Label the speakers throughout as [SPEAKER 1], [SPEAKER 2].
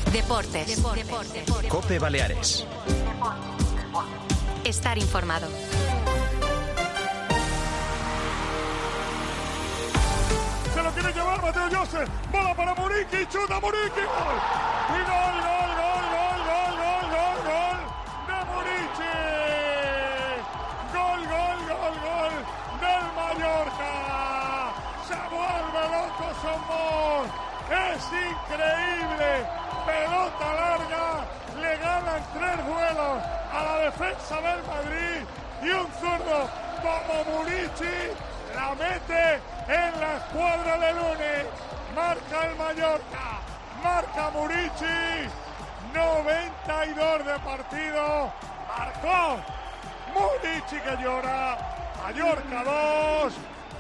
[SPEAKER 1] Deportes.
[SPEAKER 2] COPE Baleares.
[SPEAKER 1] Estar informado.
[SPEAKER 3] Se lo quiere llevar Mateo Joseph. Bola para Muriqi. Chuta Muriqui. Gol. Y gol de Muriqi. Gol del Mallorca. Se vuelve loco Somos. Es increíble. Pelota larga. Le ganan 3 duelos a la defensa del Madrid. Y un zurdo como Muriqi la mete en la escuadra de lunes. Marca el Mallorca. Marca Muriqi. 92 de partido. Marcó Muriqi que llora. Mallorca 2.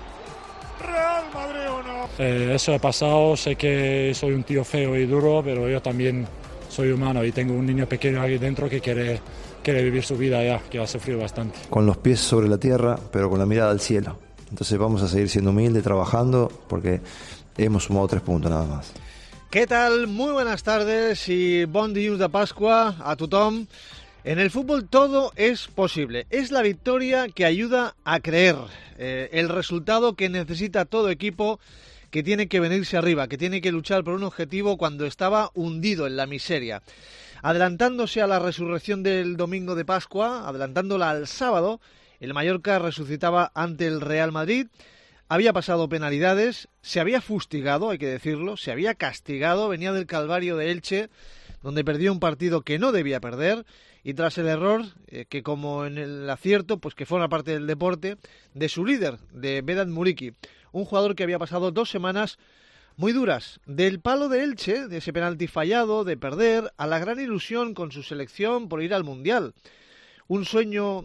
[SPEAKER 3] Real Madrid 1.
[SPEAKER 4] Eso he pasado. Sé que soy un tío feo y duro, pero yo también soy humano y tengo un niño pequeño ahí dentro que quiere vivir su vida ya, que ha sufrido bastante.
[SPEAKER 5] Con los pies sobre la tierra, pero con la mirada al cielo. Entonces vamos a seguir siendo humildes, trabajando, porque hemos sumado 3 puntos nada más.
[SPEAKER 6] ¿Qué tal? Muy buenas tardes y bon dilluns de Pascua a tothom. En el fútbol todo es posible. Es la victoria que ayuda a creer. El resultado que necesita todo equipo que tiene que venirse arriba, que tiene que luchar por un objetivo cuando estaba hundido en la miseria. Adelantándose a la resurrección del domingo de Pascua, adelantándola al sábado, el Mallorca resucitaba ante el Real Madrid. Había pasado penalidades, se había fustigado, hay que decirlo, se había castigado, venía del Calvario de Elche, donde perdió un partido que no debía perder, y tras el error, que como en el acierto, pues que forma parte del deporte, de su líder, de Vedat Muriqi, un jugador que había pasado 2 semanas muy duras, del palo de Elche, de ese penalti fallado, de perder, a la gran ilusión con su selección por ir al Mundial. Un sueño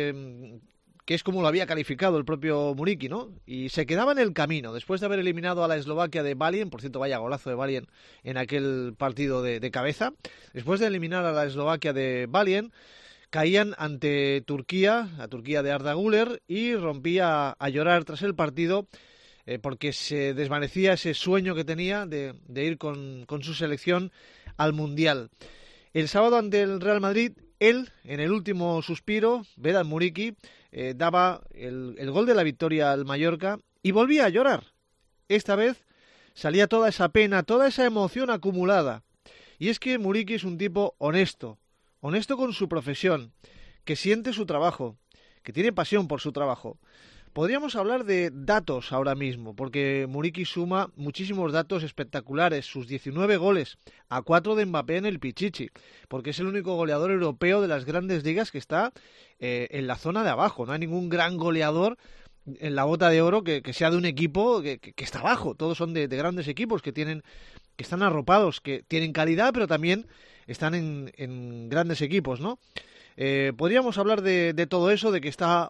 [SPEAKER 6] que es como lo había calificado el propio Muriqi, ¿no? Y se quedaba en el camino, después de haber eliminado a la Eslovaquia de Balien, por cierto, vaya golazo de Balien en aquel partido de cabeza, después de eliminar a la Eslovaquia de Balien, caían ante Turquía, la Turquía de Arda Güler, y rompía a llorar tras el partido, porque se desvanecía ese sueño que tenía de ir con su selección al Mundial. El sábado ante el Real Madrid, él, en el último suspiro, Vedat Muriqi, daba el gol de la victoria al Mallorca y volvía a llorar. Esta vez salía toda esa pena, toda esa emoción acumulada. Y es que Muriqi es un tipo honesto con su profesión, que siente su trabajo, que tiene pasión por su trabajo. Podríamos hablar de datos ahora mismo, porque Muriqi suma muchísimos datos espectaculares, sus 19 goles, a 4 de Mbappé en el Pichichi, porque es el único goleador europeo de las grandes ligas que está en la zona de abajo. No hay ningún gran goleador en la bota de oro que sea de un equipo que está abajo. Todos son de grandes equipos que están arropados, que tienen calidad, pero también están en grandes equipos, ¿no? Podríamos hablar de todo eso, de que está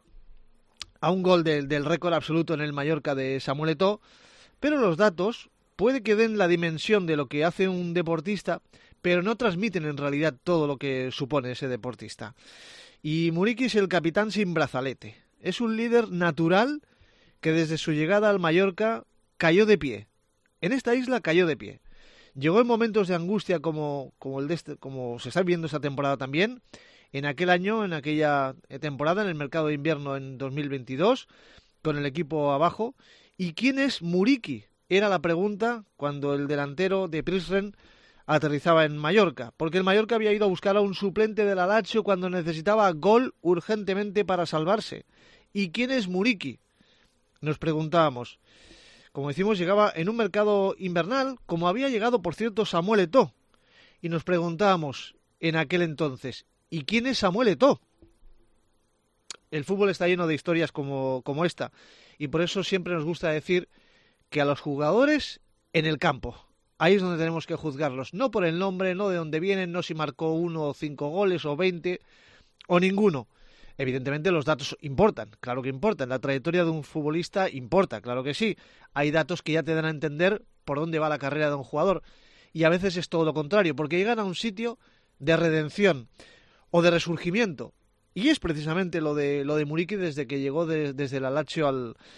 [SPEAKER 6] a un gol del récord absoluto en el Mallorca de Samuel Eto'o, pero los datos puede que den la dimensión de lo que hace un deportista, pero no transmiten en realidad todo lo que supone ese deportista. Y Muriqi es el capitán sin brazalete. Es un líder natural que desde su llegada al Mallorca cayó de pie. En esta isla cayó de pie. Llegó en momentos de angustia como se está viendo esta temporada también. En aquel año, en aquella temporada, en el mercado de invierno en 2022, con el equipo abajo. ¿Y quién es Muriqi? Era la pregunta cuando el delantero de Prizren aterrizaba en Mallorca, porque el Mallorca había ido a buscar a un suplente del Lazio cuando necesitaba gol urgentemente para salvarse. ¿Y quién es Muriqui? Nos preguntábamos. Como decimos, llegaba en un mercado invernal, como había llegado, por cierto, Samuel Eto'o. Y nos preguntábamos en aquel entonces, ¿y quién es Samuel Eto'o? El fútbol está lleno de historias como esta, y por eso siempre nos gusta decir que a los jugadores en el campo, ahí es donde tenemos que juzgarlos, no por el nombre, no de dónde vienen, no si marcó 1 o 5 goles o 20 o ninguno. Evidentemente los datos importan, claro que importan, la trayectoria de un futbolista importa, claro que sí. Hay datos que ya te dan a entender por dónde va la carrera de un jugador, y a veces es todo lo contrario, porque llegan a un sitio de redención o de resurgimiento, y es precisamente lo de Muriqi desde que llegó desde el Lazio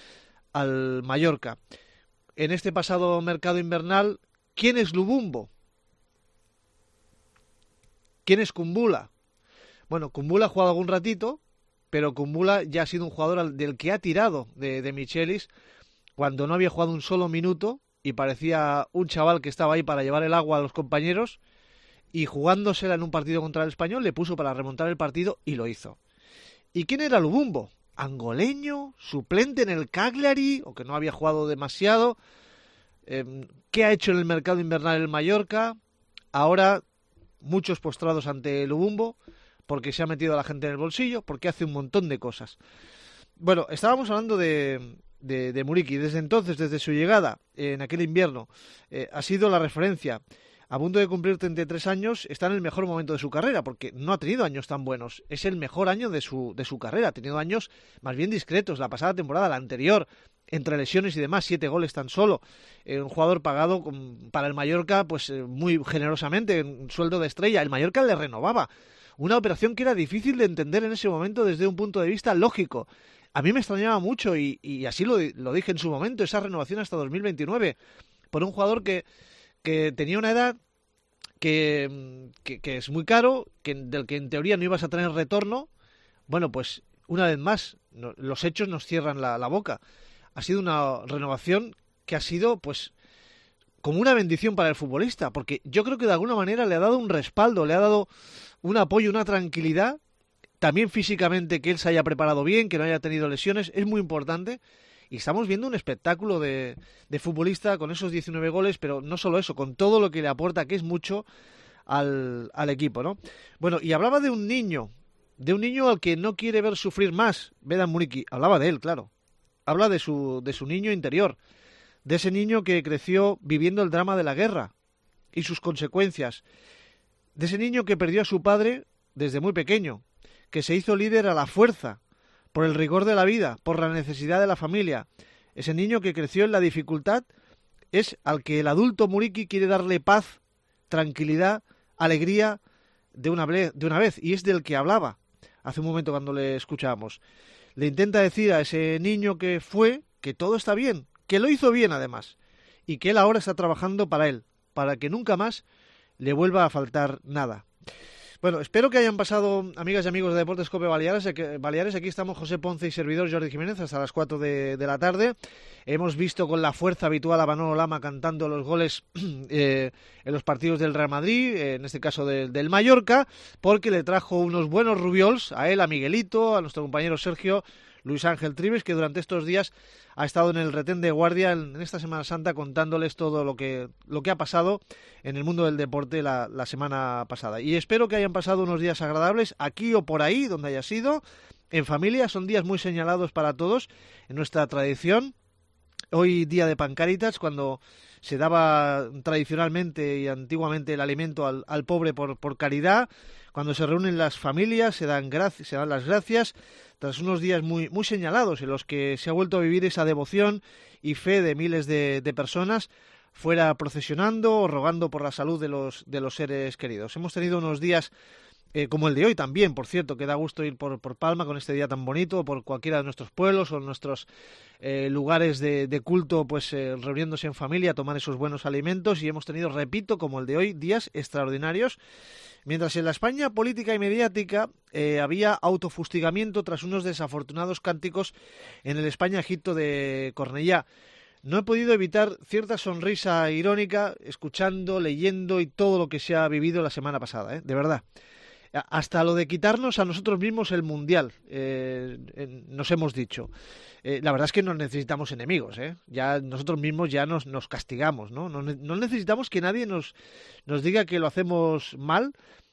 [SPEAKER 6] al Mallorca. En este pasado mercado invernal, ¿quién es Lubumbo? ¿Quién es Kumbula? Bueno, Kumbula ha jugado algún ratito, pero Kumbula ya ha sido un jugador del que ha tirado de Michelis cuando no había jugado un solo minuto y parecía un chaval que estaba ahí para llevar el agua a los compañeros, y jugándosela en un partido contra el Español le puso para remontar el partido y lo hizo. ¿Y quién era Lubumbo? Angoleño, suplente en el Cagliari, o que no había jugado demasiado. ¿Qué ha hecho en el mercado invernal el Mallorca? Ahora muchos postrados ante Lubumbo, porque se ha metido a la gente en el bolsillo, porque hace un montón de cosas. Bueno, estábamos hablando de Muriqui. Desde entonces, desde su llegada en aquel invierno, ha sido la referencia. A punto de cumplir 33 años, está en el mejor momento de su carrera, porque no ha tenido años tan buenos. Es el mejor año de su carrera. Ha tenido años más bien discretos. La pasada temporada, la anterior, entre lesiones y demás, 7 goles tan solo. Un jugador pagado para el Mallorca pues muy generosamente, un sueldo de estrella. El Mallorca le renovaba. Una operación que era difícil de entender en ese momento desde un punto de vista lógico. A mí me extrañaba mucho y así lo dije en su momento, esa renovación hasta 2029, por un jugador que tenía una edad que es muy caro, del que en teoría no ibas a tener retorno. Bueno, pues una vez más, los hechos nos cierran la boca. Ha sido una renovación que ha sido pues como una bendición para el futbolista, porque yo creo que de alguna manera le ha dado un respaldo, le ha dado un apoyo, una tranquilidad, también físicamente, que él se haya preparado bien, que no haya tenido lesiones, es muy importante. Y estamos viendo un espectáculo de futbolista con esos 19 goles, pero no solo eso, con todo lo que le aporta, que es mucho al equipo, ¿no? Bueno, y hablaba de un niño al que no quiere ver sufrir más, Vedan Muriqui. Hablaba de él, claro. Habla de su niño interior, de ese niño que creció viviendo el drama de la guerra y sus consecuencias, de ese niño que perdió a su padre desde muy pequeño, que se hizo líder a la fuerza, por el rigor de la vida, por la necesidad de la familia. Ese niño que creció en la dificultad es al que el adulto Muriqui quiere darle paz, tranquilidad, alegría de una vez, y es del que hablaba hace un momento cuando le escuchábamos. Le intenta decir a ese niño que todo está bien, que lo hizo bien además, y que él ahora está trabajando para él, para que nunca más le vuelva a faltar nada. Bueno, espero que hayan pasado, amigas y amigos de Deportes Cope Baleares. Aquí estamos José Ponce y servidor Jordi Jiménez hasta las 4 de la tarde. Hemos visto con la fuerza habitual a Manolo Lama cantando los goles en los partidos del Real Madrid, en este caso del Mallorca, porque le trajo unos buenos rubiols a él, a Miguelito, a nuestro compañero Sergio, Luis Ángel Trives, que durante estos días ha estado en el retén de guardia en esta Semana Santa contándoles todo lo que ha pasado en el mundo del deporte la semana pasada. Y espero que hayan pasado unos días agradables aquí o por ahí, donde haya sido, en familia. Son días muy señalados para todos en nuestra tradición. Hoy día de Pancaritas, cuando se daba tradicionalmente y antiguamente el alimento al pobre por caridad, cuando se reúnen las familias, se dan las gracias, tras unos días muy, muy señalados en los que se ha vuelto a vivir esa devoción y fe de miles de personas, fuera procesionando o rogando por la salud de los seres queridos. Hemos tenido unos días como el de hoy también, por cierto, que da gusto ir por Palma con este día tan bonito, por cualquiera de nuestros pueblos o nuestros lugares de culto, pues reuniéndose en familia a tomar esos buenos alimentos, y hemos tenido, repito, como el de hoy, días extraordinarios. Mientras en la España política y mediática había autofustigamiento tras unos desafortunados cánticos en el España-Egipto de Cornellá. No he podido evitar cierta sonrisa irónica escuchando, leyendo y todo lo que se ha vivido la semana pasada, de verdad. Hasta lo de quitarnos a nosotros mismos el Mundial, nos hemos dicho. La verdad es que no necesitamos enemigos, ya nosotros mismos ya nos castigamos, ¿no? No necesitamos que nadie nos diga que lo hacemos mal,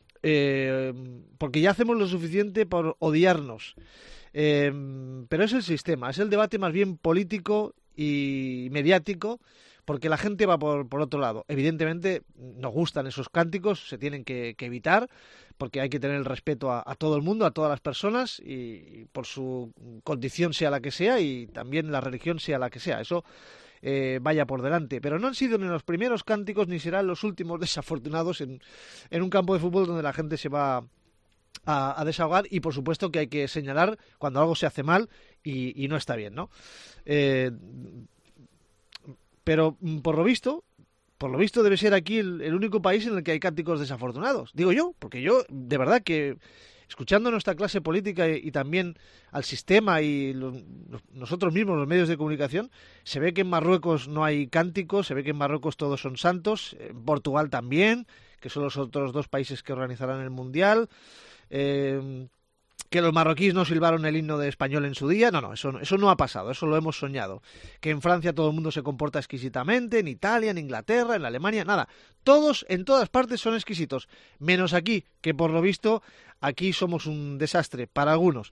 [SPEAKER 6] porque ya hacemos lo suficiente por odiarnos. Pero es el sistema, es el debate más bien político y mediático, porque la gente va por otro lado. Evidentemente nos gustan esos cánticos, se tienen que evitar, porque hay que tener el respeto a todo el mundo, a todas las personas, y por su condición sea la que sea, y también la religión sea la que sea. Eso vaya por delante. Pero no han sido ni los primeros cánticos, ni serán los últimos desafortunados en un campo de fútbol donde la gente se va a desahogar, y por supuesto que hay que señalar cuando algo se hace mal y no está bien, ¿no? Pero por lo visto por lo visto debe ser aquí el único país en el que hay cánticos desafortunados. Digo yo, porque yo, de verdad que, escuchando nuestra clase política y también al sistema y nosotros mismos, los medios de comunicación, se ve que en Marruecos no hay cánticos, se ve que en Marruecos todos son santos, en Portugal también, que son los otros 2 países que organizarán el Mundial, que los marroquíes no silbaron el himno de español en su día. No, eso no ha pasado, eso lo hemos soñado. Que en Francia todo el mundo se comporta exquisitamente, en Italia, en Inglaterra, en Alemania, nada. Todos, en todas partes son exquisitos, menos aquí, que por lo visto aquí somos un desastre para algunos.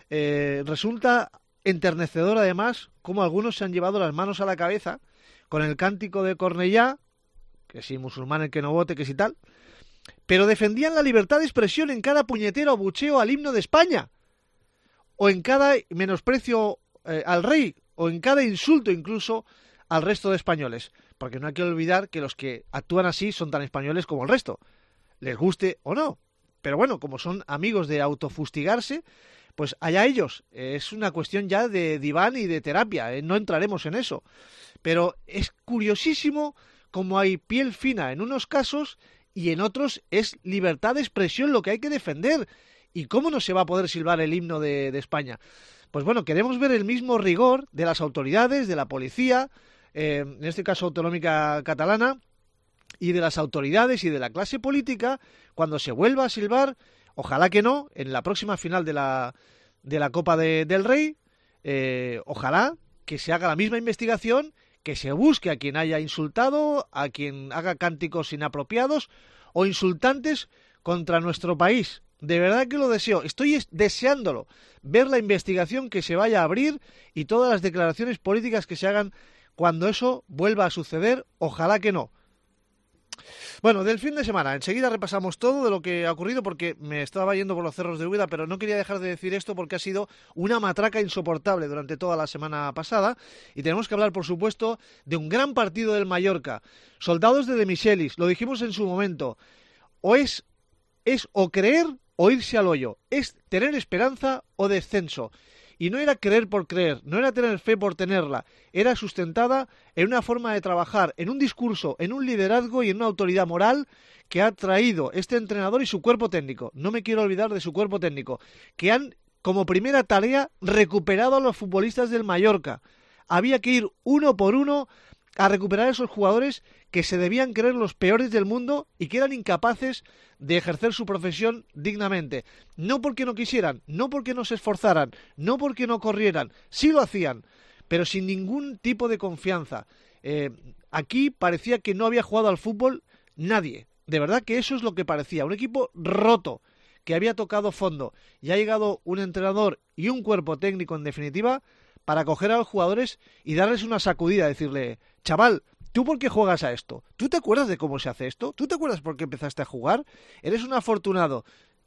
[SPEAKER 6] Resulta enternecedor además cómo algunos se han llevado las manos a la cabeza con el cántico de Cornellá, que si musulmán el que no vote, que si tal, pero defendían la libertad de expresión en cada puñetero abucheo al himno de España, o en cada menosprecio al rey, o en cada insulto incluso al resto de españoles, porque no hay que olvidar que los que actúan así son tan españoles como el resto, les guste o no. Pero bueno, como son amigos de autofustigarse, pues allá ellos. Es una cuestión ya de diván y de terapia, no entraremos en eso. Pero es curiosísimo cómo hay piel fina en unos casos y en otros es libertad de expresión lo que hay que defender. ¿Y cómo no se va a poder silbar el himno de España? Pues bueno, queremos ver el mismo rigor de las autoridades, de la policía, en este caso autonómica catalana, y de las autoridades y de la clase política cuando se vuelva a silbar, ojalá que no, en la próxima final de la Copa del Rey, ojalá que se haga la misma investigación, que se busque a quien haya insultado, a quien haga cánticos inapropiados o insultantes contra nuestro país. De verdad que lo deseo, estoy deseándolo, ver la investigación que se vaya a abrir y todas las declaraciones políticas que se hagan cuando eso vuelva a suceder, ojalá que no. Bueno, del fin de semana, enseguida repasamos todo de lo que ha ocurrido porque me estaba yendo por los cerros de Úbeda, pero no quería dejar de decir esto porque ha sido una matraca insoportable durante toda la semana pasada y tenemos que hablar, por supuesto, de un gran partido del Mallorca. Soldados de Michelis, lo dijimos en su momento, o es o creer o irse al hoyo, es tener esperanza o descenso. Y no era creer por creer, no era tener fe por tenerla, era sustentada en una forma de trabajar, en un discurso, en un liderazgo y en una autoridad moral que ha traído este entrenador y su cuerpo técnico. No me quiero olvidar de su cuerpo técnico, que han, como primera tarea, recuperado a los futbolistas del Mallorca. Había que ir uno por uno a recuperar a esos jugadores que se debían creer los peores del mundo y que eran incapaces de ejercer su profesión dignamente. No porque no quisieran, no porque no se esforzaran, no porque no corrieran, sí lo hacían, pero sin ningún tipo de confianza. Aquí parecía que no había jugado al fútbol nadie. De verdad que eso es lo que parecía, un equipo roto, que había tocado fondo. Y ha llegado un entrenador y un cuerpo técnico, en definitiva, para coger a los jugadores y darles una sacudida, decirle: chaval, ¿tú por qué juegas a esto? ¿Tú te acuerdas de cómo se hace esto? ¿Tú te acuerdas por qué empezaste a jugar? Eres un afortunado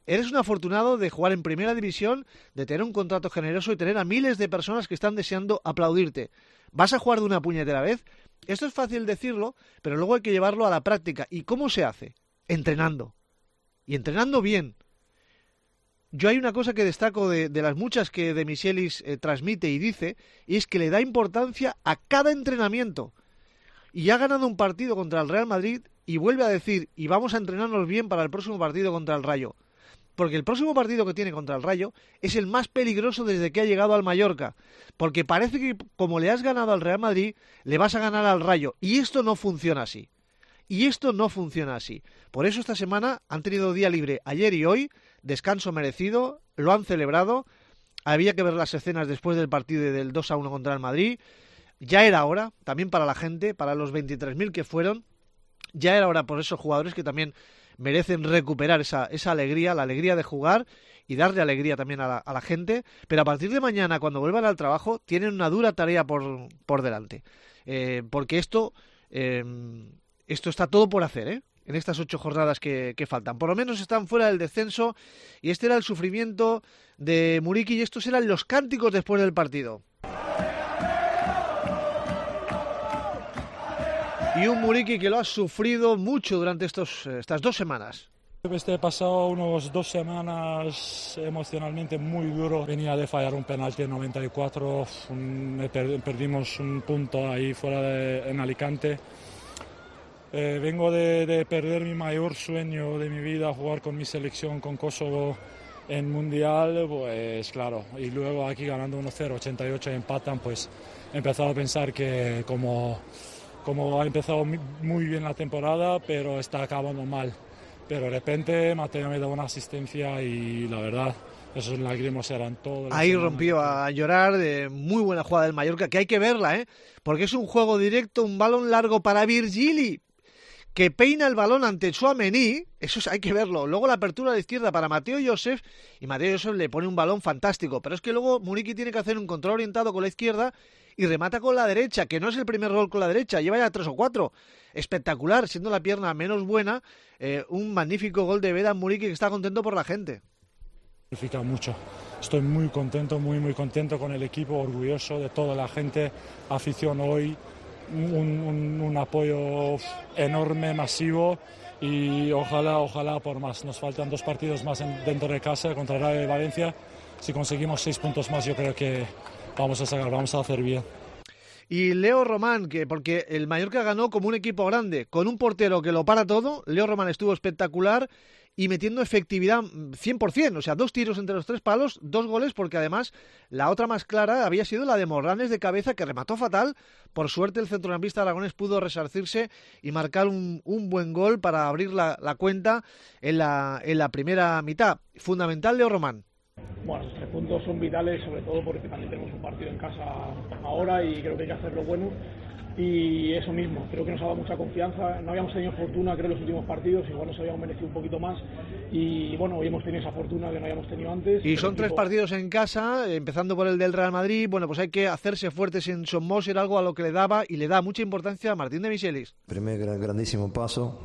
[SPEAKER 6] de jugar en primera división, de tener un contrato generoso y tener a miles de personas que están deseando aplaudirte. ¿Vas a jugar de una puñetera vez? Esto es fácil decirlo, pero luego hay que llevarlo a la práctica. ¿Y cómo se hace? Entrenando. Y entrenando bien. Yo hay una cosa que destaco de las muchas que De Michelis transmite y dice, y es que le da importancia a cada entrenamiento. Y ha ganado un partido contra el Real Madrid y vuelve a decir, y vamos a entrenarnos bien para el próximo partido contra el Rayo. Porque el próximo partido que tiene contra el Rayo es el más peligroso desde que ha llegado al Mallorca. Porque parece que como le has ganado al Real Madrid, le vas a ganar al Rayo. Y esto no funciona así. Por eso esta semana han tenido día libre ayer y hoy, descanso merecido, lo han celebrado. Había que ver las escenas después del partido del 2-1 contra el Madrid. Ya era hora, también para la gente, para los 23.000 que fueron, ya era hora por esos jugadores que también merecen recuperar esa alegría, la alegría de jugar y darle alegría también a la gente. Pero a partir de mañana, cuando vuelvan al trabajo, tienen una dura tarea por delante. Porque esto está todo por hacer, en estas 8 jornadas que faltan. Por lo menos están fuera del descenso y este era el sufrimiento de Muriqui y estos eran los cánticos después del partido. Y un Muriqui que lo ha sufrido mucho durante estas 2 semanas.
[SPEAKER 4] He pasado unos 2 semanas emocionalmente muy duro. Venía de fallar un penalti en 94, perdimos un punto ahí fuera en Alicante. Vengo de perder mi mayor sueño de mi vida, jugar con mi selección, con Kosovo en Mundial, pues claro, y luego aquí ganando 1-0, 88 empatan, pues he empezado a pensar que como ha empezado muy bien la temporada, pero está acabando mal. Pero de repente Mateo me da una asistencia y la verdad, esos lágrimas eran todo.
[SPEAKER 6] Ahí rompió a llorar, de muy buena jugada del Mallorca, que hay que verla, porque es un juego directo, un balón largo para Virgili, que peina el balón ante Tchouaméni, eso hay que verlo. Luego la apertura a la izquierda para Mateo Joseph, y Mateo Joseph le pone un balón fantástico, pero es que luego Muriqui tiene que hacer un control orientado con la izquierda y remata con la derecha, que no es el primer gol con la derecha, lleva ya 3 o 4. Espectacular, siendo la pierna menos buena, un magnífico gol de Vedat Muriqui, que está contento por la gente.
[SPEAKER 4] Significa mucho. Estoy muy contento, muy contento con el equipo, orgulloso de toda la gente, afición hoy, un apoyo enorme, masivo, y ojalá por más. Nos faltan 2 partidos más dentro de casa contra Rayo de Valencia. Si conseguimos 6 puntos más, yo creo que vamos a hacer bien.
[SPEAKER 6] Y Leo Román, porque el Mallorca ganó como un equipo grande, con un portero que lo para todo. Leo Román estuvo espectacular y metiendo efectividad 100%, o sea, 2 tiros entre los 3 palos, 2 goles, porque además la otra más clara había sido la de Morlanes de cabeza, que remató fatal. Por suerte el centrocampista aragonés pudo resarcirse y marcar un buen gol para abrir la cuenta en la primera mitad. Fundamental Leo Román.
[SPEAKER 1] Bueno, los 3 puntos son vitales, sobre todo porque también tenemos un partido en casa ahora y creo que hay que hacerlo bueno. Y eso mismo, creo que nos ha dado mucha confianza. No habíamos tenido fortuna, creo, en los últimos partidos, igual nos habíamos merecido un poquito más. Y bueno, hoy hemos tenido esa fortuna que no habíamos tenido antes.
[SPEAKER 6] Y son 3 partidos en casa, empezando por el del Real Madrid. Bueno, pues hay que hacerse fuertes en Somos, era algo a lo que le daba y le da mucha importancia a Martín de Michelis.
[SPEAKER 5] Primer grandísimo paso.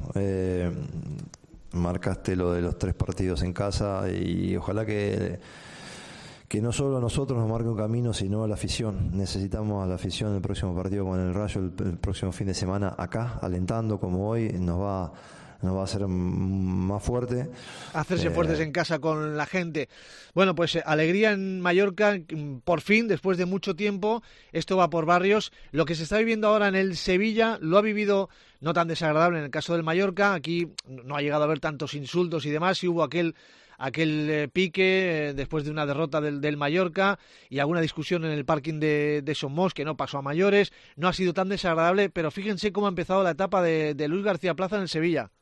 [SPEAKER 5] Marcaste lo de los 3 partidos en casa y ojalá que no solo a nosotros nos marque un camino, sino a la afición. Necesitamos a la afición el próximo partido con el Rayo, el próximo fin de semana acá, alentando como hoy, nos va a hacer más fuerte.
[SPEAKER 6] Hacerse fuertes en casa con la gente. Bueno, pues alegría en Mallorca, por fin, después de mucho tiempo. Esto va por barrios. Lo que se está viviendo ahora en el Sevilla lo ha vivido no tan desagradable en el caso del Mallorca. Aquí no ha llegado a haber tantos insultos y demás, y hubo aquel pique después de una derrota del Mallorca y alguna discusión en el parking de Somos, que no pasó a mayores. No ha sido tan desagradable, pero fíjense cómo ha empezado la etapa de Luis García Plaza en el Sevilla.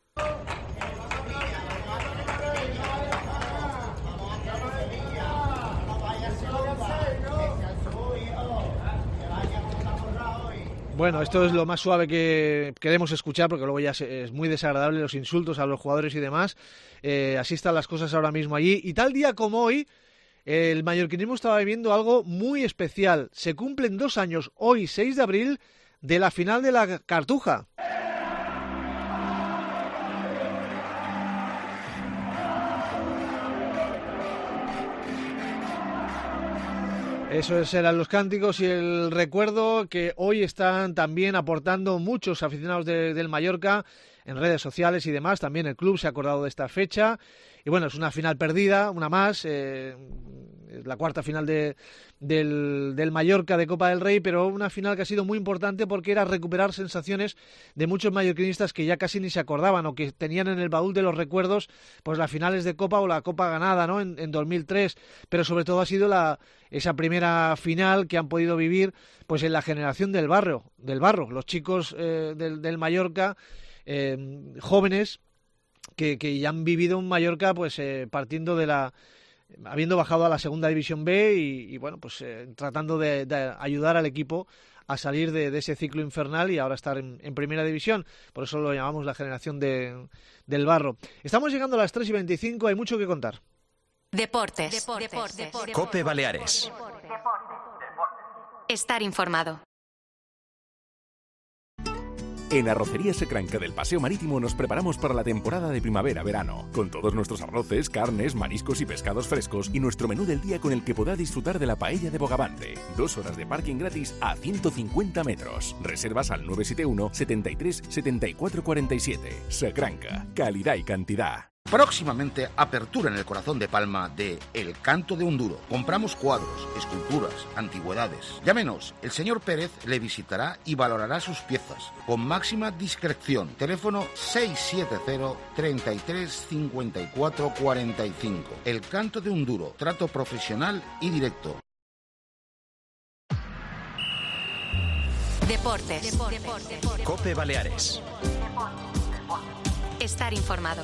[SPEAKER 6] Bueno, esto es lo más suave que queremos escuchar, porque luego ya es muy desagradable los insultos a los jugadores y demás. Así están las cosas ahora mismo allí. Y tal día como hoy, el mallorquinismo estaba viviendo algo muy especial. Se cumplen 2 años, hoy 6 de abril, de la final de la Cartuja. Esos eran los cánticos y el recuerdo que hoy están también aportando muchos aficionados del Mallorca en redes sociales y demás. También el club se ha acordado de esta fecha. Y bueno, es una final perdida, una más, la 4ª final del Mallorca de Copa del Rey, pero una final que ha sido muy importante porque era recuperar sensaciones de muchos mallorquinistas que ya casi ni se acordaban o que tenían en el baúl de los recuerdos pues las finales de Copa o la Copa ganada, ¿no? en 2003, pero sobre todo ha sido esa primera final que han podido vivir pues en la generación del barro, los chicos del Mallorca, jóvenes que ya han vivido un Mallorca pues partiendo habiendo bajado a la segunda división B y bueno, pues tratando de ayudar al equipo a salir de ese ciclo infernal y ahora estar en primera división. Por eso lo llamamos la generación del barro. Estamos llegando a las 3:25, hay mucho que contar.
[SPEAKER 2] Deportes. COPE Baleares.
[SPEAKER 7] Estar informado.
[SPEAKER 8] En Arrocería Secranca del Paseo Marítimo nos preparamos para la temporada de primavera-verano, con todos nuestros arroces, carnes, mariscos y pescados frescos y nuestro menú del día con el que podrá disfrutar de la paella de Bogavante. 2 horas de parking gratis a 150 metros. Reservas al 971 73 74 47. Secranca, calidad y cantidad.
[SPEAKER 7] Próximamente, apertura en el corazón de Palma de El Canto de un Duro. Compramos cuadros, esculturas, antigüedades. Llámenos, el señor Pérez le visitará y valorará sus piezas con máxima discreción. Teléfono 670 33 54 45. El Canto de un Duro, trato profesional y directo.
[SPEAKER 2] Deportes. COPE Baleares. Estar informado.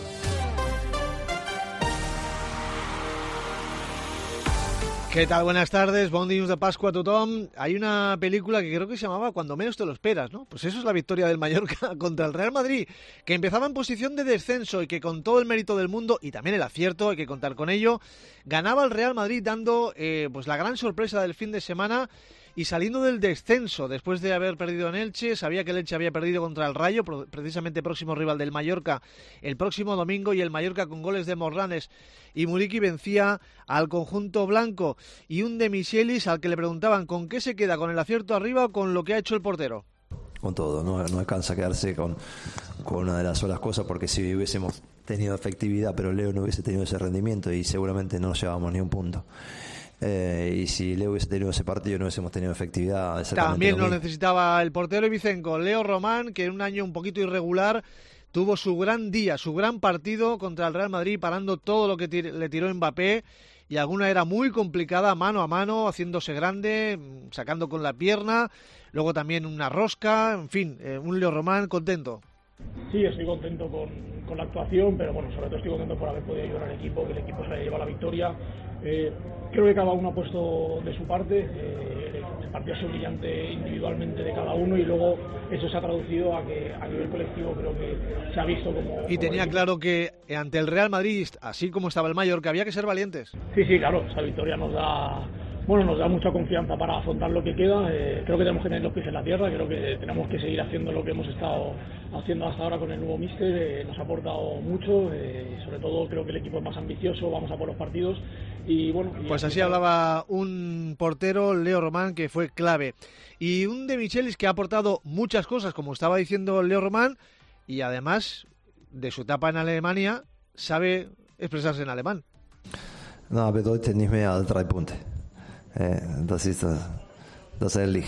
[SPEAKER 6] ¿Qué tal? Buenas tardes, bon dilluns de Pascua a tothom. Hay una película que creo que se llamaba Cuando menos te lo esperas, ¿no? Pues eso es la victoria del Mallorca contra el Real Madrid, que empezaba en posición de descenso y que con todo el mérito del mundo y también el acierto, hay que contar con ello, ganaba al Real Madrid dando pues la gran sorpresa del fin de semana y saliendo del descenso después de haber perdido en Elche. Sabía que el Elche había perdido contra el Rayo, precisamente próximo rival del Mallorca, el próximo domingo, y el Mallorca con goles de Morlanes y Muriqui vencía al conjunto blanco. Y un de Michelis al que le preguntaban con qué se queda, con el acierto arriba o con lo que ha hecho el portero.
[SPEAKER 5] Con todo, no alcanza a quedarse con una de las solas cosas, porque si hubiésemos tenido efectividad pero Leo no hubiese tenido ese rendimiento y seguramente no llevábamos ni un punto. Y si Leo hubiese tenido ese partido no hubiésemos tenido efectividad.
[SPEAKER 6] También lo necesitaba el portero ibicenco, Leo Román, que en un año un poquito irregular tuvo su gran día, su gran partido contra el Real Madrid, parando todo lo que le tiró Mbappé, y alguna era muy complicada, mano a mano, haciéndose grande, sacando con la pierna, luego también una rosca, en fin, un Leo Román contento.
[SPEAKER 1] Sí, estoy contento con la actuación, pero bueno, sobre todo estoy contento por haber podido ayudar al equipo, que el equipo se haya llevado la victoria. Creo que cada uno ha puesto de su parte, el partido ha sido brillante individualmente de cada uno, y luego eso se ha traducido a que a nivel colectivo creo que se ha visto como...
[SPEAKER 6] Y tenía claro que ante el Real Madrid, así como estaba el Mallorca, había que ser valientes.
[SPEAKER 1] Sí, claro, esa victoria nos da mucha confianza para afrontar lo que queda. Creo que tenemos que tener los pies en la tierra, creo que tenemos que seguir haciendo lo que hemos estado haciendo hasta ahora con el nuevo míster. Nos ha aportado mucho, sobre todo creo que el equipo es más ambicioso, vamos a por los partidos y bueno...
[SPEAKER 6] Pues así hablaba un portero, Leo Román, que fue clave. Y un de Michelis que ha aportado muchas cosas, como estaba diciendo Leo Román, y además de su etapa en Alemania sabe expresarse en alemán.
[SPEAKER 5] No, bedeutet nicht mehr als 3 Punkte. Das ist ehrlich.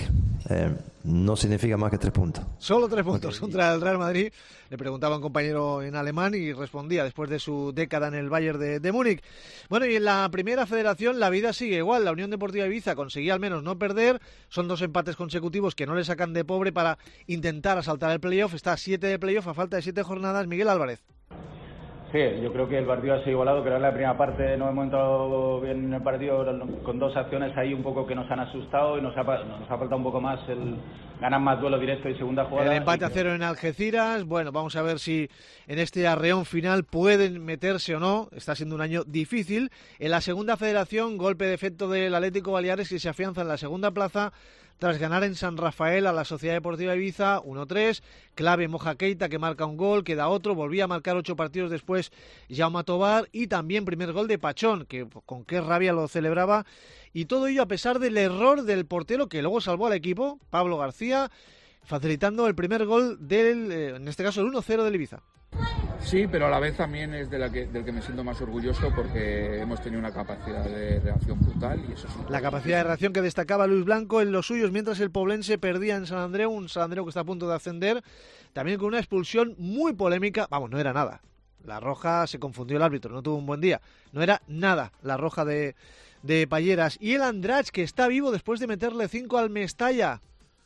[SPEAKER 5] No significa más que 3 puntos.
[SPEAKER 6] Solo 3 puntos contra el Real Madrid. Le preguntaba a un compañero en alemán y respondía después de su década en el Bayern de Múnich. Bueno, y en la primera federación la vida sigue igual. La Unión Deportiva Ibiza conseguía al menos no perder. Son 2 empates consecutivos que no le sacan de pobre para intentar asaltar el playoff. Está a 7 de playoff a falta de 7 jornadas. Miguel Álvarez.
[SPEAKER 9] Sí, yo creo que el partido ha sido igualado, creo que en la primera parte no hemos entrado bien en el partido, con 2 acciones ahí un poco que nos han asustado y nos ha faltado un poco más el ganar más duelo directo y segunda jugada.
[SPEAKER 6] El empate a 0 en Algeciras. Bueno, vamos a ver si en este arreón final pueden meterse o no. Está siendo un año difícil. En la segunda federación, golpe de efecto del Atlético Baleares, que se afianza en la segunda plaza tras ganar en San Rafael a la Sociedad Deportiva Ibiza 1-3, clave Moja Keita, que marca un gol, queda otro, volvía a marcar 8 partidos después Jaume Tobar, y también primer gol de Pachón, que con qué rabia lo celebraba, y todo ello a pesar del error del portero que luego salvó al equipo, Pablo García, facilitando el primer gol del, en este caso el 1-0 del Ibiza.
[SPEAKER 10] Sí, pero a la vez también es del que me siento más orgulloso, porque hemos tenido una capacidad de reacción brutal y eso sí.
[SPEAKER 6] La capacidad de reacción que destacaba Luis Blanco en los suyos mientras el poblense perdía en San Andreu, un San Andreu que está a punto de ascender, también con una expulsión muy polémica. Vamos, no era nada. La roja, se confundió el árbitro, no tuvo un buen día. No era nada la roja de Palleras. Y el Andratx, que está vivo después de meterle 5 al Mestalla.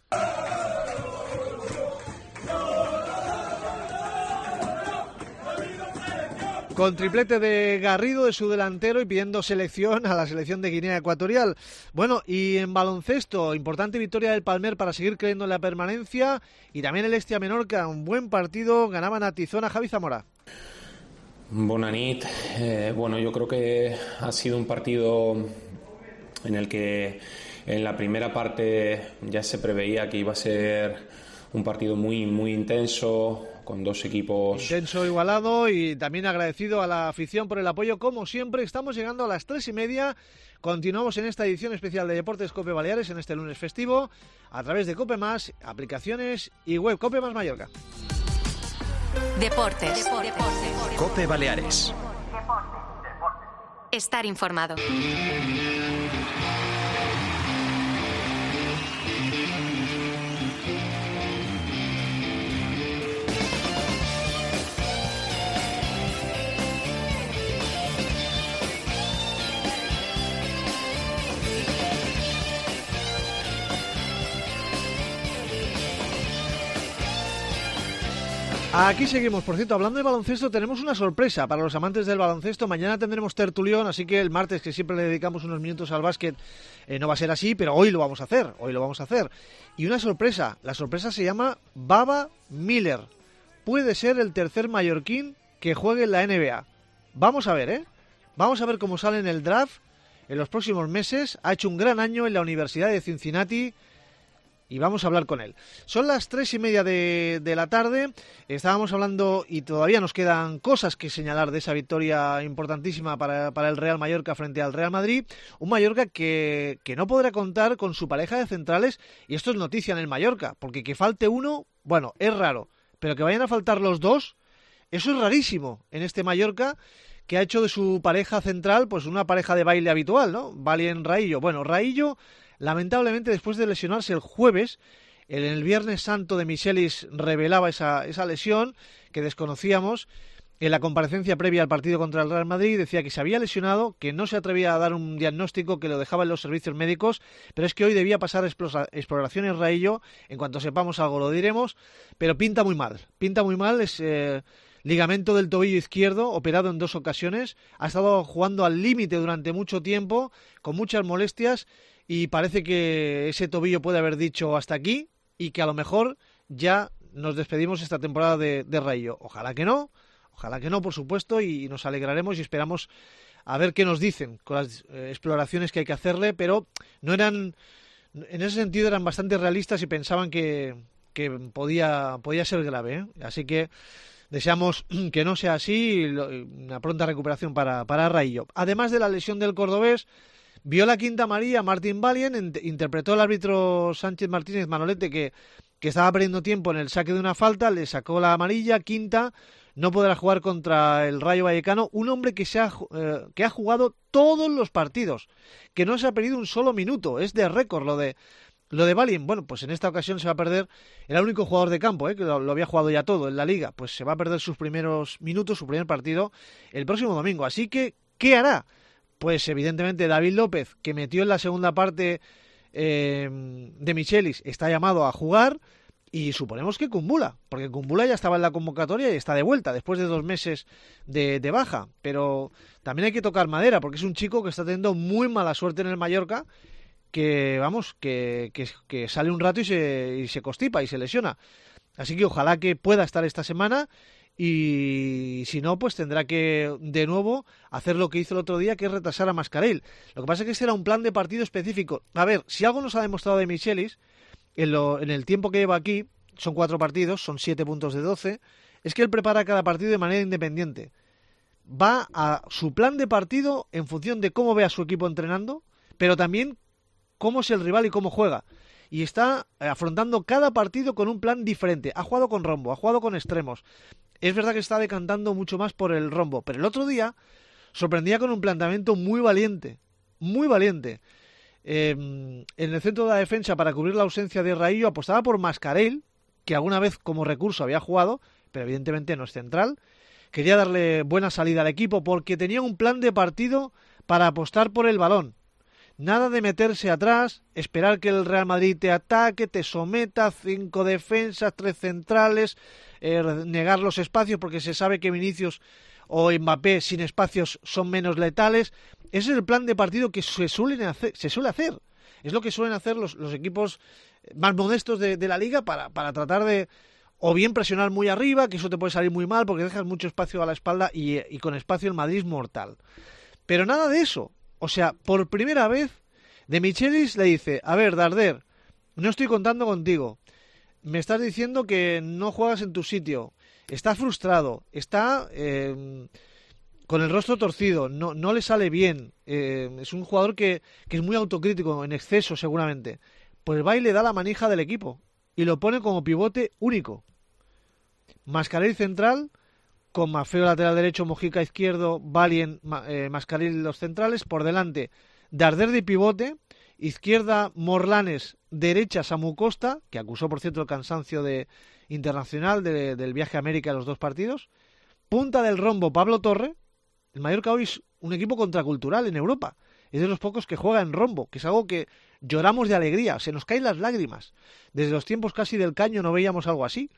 [SPEAKER 6] Con triplete de Garrido, de su delantero, y pidiendo selección a la selección de Guinea Ecuatorial. Bueno, y en baloncesto, importante victoria del Palmer para seguir creyendo en la permanencia, y también el Estia Menorca, un buen partido, ganaban a Tizona. Javi Zamora.
[SPEAKER 11] Bona nit. Bueno, yo creo que ha sido un partido en el que en la primera parte ya se preveía que iba a ser un partido muy, muy intenso, con 2 equipos...
[SPEAKER 6] Intenso, igualado, y también agradecido a la afición por el apoyo, como siempre. Estamos llegando a las 3:30. Continuamos en esta edición especial de Deportes COPE Baleares en este lunes festivo, a través de COPE+, aplicaciones y web COPE+ Mallorca.
[SPEAKER 2] Deportes. COPE Baleares. estar informado.
[SPEAKER 6] Aquí seguimos. Por cierto, hablando de baloncesto, tenemos una sorpresa para los amantes del baloncesto. Mañana tendremos tertulión, así que el martes, que siempre le dedicamos unos minutos al básquet, no va a ser así, pero hoy lo vamos a hacer. Y una sorpresa, la sorpresa se llama Baba Miller. Puede ser el tercer mallorquín que juegue en la NBA. Vamos a ver, Vamos a ver cómo sale en el draft en los próximos meses. Ha hecho un gran año en la Universidad de Cincinnati y vamos a hablar con él. Son las 3:30 de la tarde. Estábamos hablando y todavía nos quedan cosas que señalar de esa victoria importantísima para el Real Mallorca frente al Real Madrid. Un Mallorca que no podrá contar con su pareja de centrales, y esto es noticia en el Mallorca, porque que falte uno, bueno, es raro, pero que vayan a faltar los dos, eso es rarísimo en este Mallorca, que ha hecho de su pareja central pues una pareja de baile habitual, ¿no? Valien Raillo. Bueno, Raillo, lamentablemente, después de lesionarse el jueves, en el Viernes Santo de Michelis revelaba esa lesión que desconocíamos. En la comparecencia previa al partido contra el Real Madrid decía que se había lesionado, que no se atrevía a dar un diagnóstico, que lo dejaba en los servicios médicos, pero es que hoy debía pasar exploraciones Raillo. En cuanto sepamos algo lo diremos, pero pinta muy mal, es ligamento del tobillo izquierdo, operado en 2 ocasiones, ha estado jugando al límite durante mucho tiempo, con muchas molestias, y parece que ese tobillo puede haber dicho hasta aquí, y que a lo mejor ya nos despedimos esta temporada de Raillo. Ojalá que no, por supuesto, y nos alegraremos y esperamos a ver qué nos dicen con las exploraciones que hay que hacerle, pero no eran, en ese sentido eran bastante realistas y pensaban que podía ser grave, Así que deseamos que no sea así, una pronta recuperación para Raillo. Además de la lesión del cordobés, vio la quinta amarilla Martín Valien, interpretó el árbitro Sánchez Martínez Manolete que estaba perdiendo tiempo en el saque de una falta, le sacó la amarilla, quinta, no podrá jugar contra el Rayo Vallecano, un hombre que ha jugado todos los partidos, que no se ha perdido un solo minuto, es de récord lo de Valien. Bueno, pues en esta ocasión se va a perder, era el único jugador de campo, que lo había jugado ya todo en la Liga, pues se va a perder sus primeros minutos, su primer partido, el próximo domingo. Así que, ¿qué hará? Pues evidentemente David López, que metió en la segunda parte de Michelis, está llamado a jugar, y suponemos que Kumbula, porque Kumbula ya estaba en la convocatoria y está de vuelta después de 2 meses de baja, pero también hay que tocar madera, porque es un chico que está teniendo muy mala suerte en el Mallorca, que sale un rato y se constipa y se lesiona. Así que ojalá que pueda estar esta semana, y si no, pues tendrá que de nuevo hacer lo que hizo el otro día, que es retrasar a Mascarell. Lo que pasa es que este era un plan de partido específico. A ver, si algo nos ha demostrado de Michelis en el tiempo que lleva aquí, son 4 partidos, son 7 puntos de 12, es que él prepara cada partido de manera independiente. Va a su plan de partido en función de cómo ve a su equipo entrenando, pero también cómo es el rival y cómo juega. Y está afrontando cada partido con un plan diferente. Ha jugado con rombo, ha jugado con extremos. Es verdad que está decantando mucho más por el rombo, pero el otro día sorprendía con un planteamiento muy valiente, muy valiente. En el centro de la defensa, para cubrir la ausencia de Raillo, apostaba por Mascarell, que alguna vez como recurso había jugado, pero evidentemente no es central. Quería darle buena salida al equipo porque tenía un plan de partido para apostar por el balón. Nada de meterse atrás, esperar que el Real Madrid te ataque, te someta, 5 defensas, 3 centrales, negar los espacios porque se sabe que Vinicius o Mbappé sin espacios son menos letales. Ese es el plan de partido que se suele hacer. Es lo que suelen hacer los equipos más modestos de la Liga para tratar de o bien presionar muy arriba, que eso te puede salir muy mal porque dejas mucho espacio a la espalda, y con espacio el Madrid es mortal. Pero nada de eso. O sea, por primera vez, de Michelis le dice: a ver, Darder, no estoy contando contigo. Me estás diciendo que no juegas en tu sitio. Está frustrado. Está con el rostro torcido. No le sale bien. Es un jugador que es muy autocrítico, en exceso seguramente. Pues va y le da la manija del equipo. Y lo pone como pivote único. Mascarell central, con Maffeo lateral derecho, Mojica izquierdo, Valien, Mascarell los centrales, por delante Darder de pivote, izquierda Morlanes, derecha Samu Costa, que acusó por cierto el cansancio internacional del viaje a América en los 2 partidos, punta del rombo Pablo Torre. El Mallorca hoy es un equipo contracultural en Europa, es de los pocos que juega en rombo, que es algo que lloramos de alegría, se nos caen las lágrimas. Desde los tiempos casi del Caño no veíamos algo así.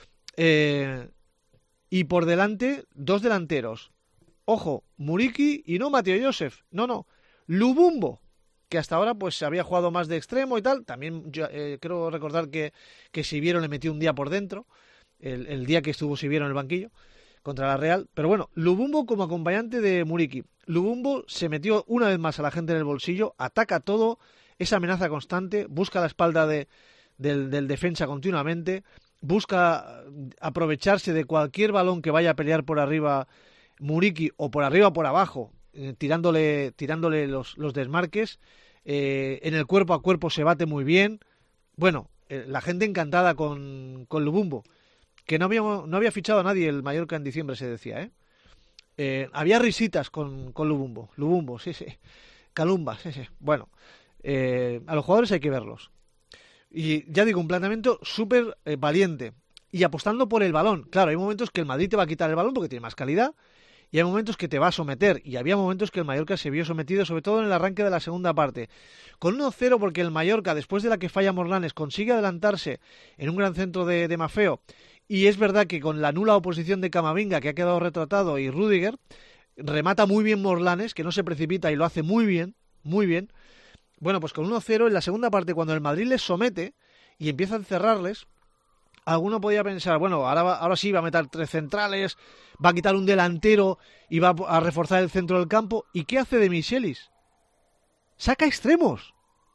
[SPEAKER 6] Y por delante 2 delanteros, ojo, Muriqui y no Mateo Joseph, no, Lubumbo, que hasta ahora pues había jugado más de extremo y tal. También yo, creo recordar que Siviero le metió un día por dentro, el día que estuvo Siviero en el banquillo contra la Real. Pero bueno, Lubumbo como acompañante de Muriqui. Lubumbo se metió una vez más a la gente en el bolsillo, ataca todo, esa amenaza constante, busca la espalda del defensa continuamente, busca aprovecharse de cualquier balón que vaya a pelear por arriba Muriqui, o por arriba o por abajo, tirándole los desmarques. En el cuerpo a cuerpo se bate muy bien. Bueno, la gente encantada con Lubumbo, que no había fichado a nadie el Mallorca en diciembre, se decía, había risitas con Lubumbo. Lubumbo, sí. Calumba, sí. Bueno, a los jugadores hay que verlos. Y ya digo, un planteamiento súper valiente. Y apostando por el balón. Claro, hay momentos que el Madrid te va a quitar el balón porque tiene más calidad, y hay momentos que te va a someter. Y había momentos que el Mallorca se vio sometido, sobre todo en el arranque de la segunda parte. Con 1-0, porque el Mallorca, después de la que falla Morlanes, consigue adelantarse en un gran centro de Maffeo. Y es verdad que con la nula oposición de Camavinga, que ha quedado retratado, y Rüdiger, remata muy bien Morlanes, que no se precipita y lo hace muy bien. Bueno, pues con 1-0 en la segunda parte, cuando el Madrid les somete y empieza a encerrarles, alguno podía pensar, bueno, ahora sí va a meter 3 centrales, va a quitar un delantero y va a reforzar el centro del campo. ¿Y qué hace de Michelis? Saca extremos,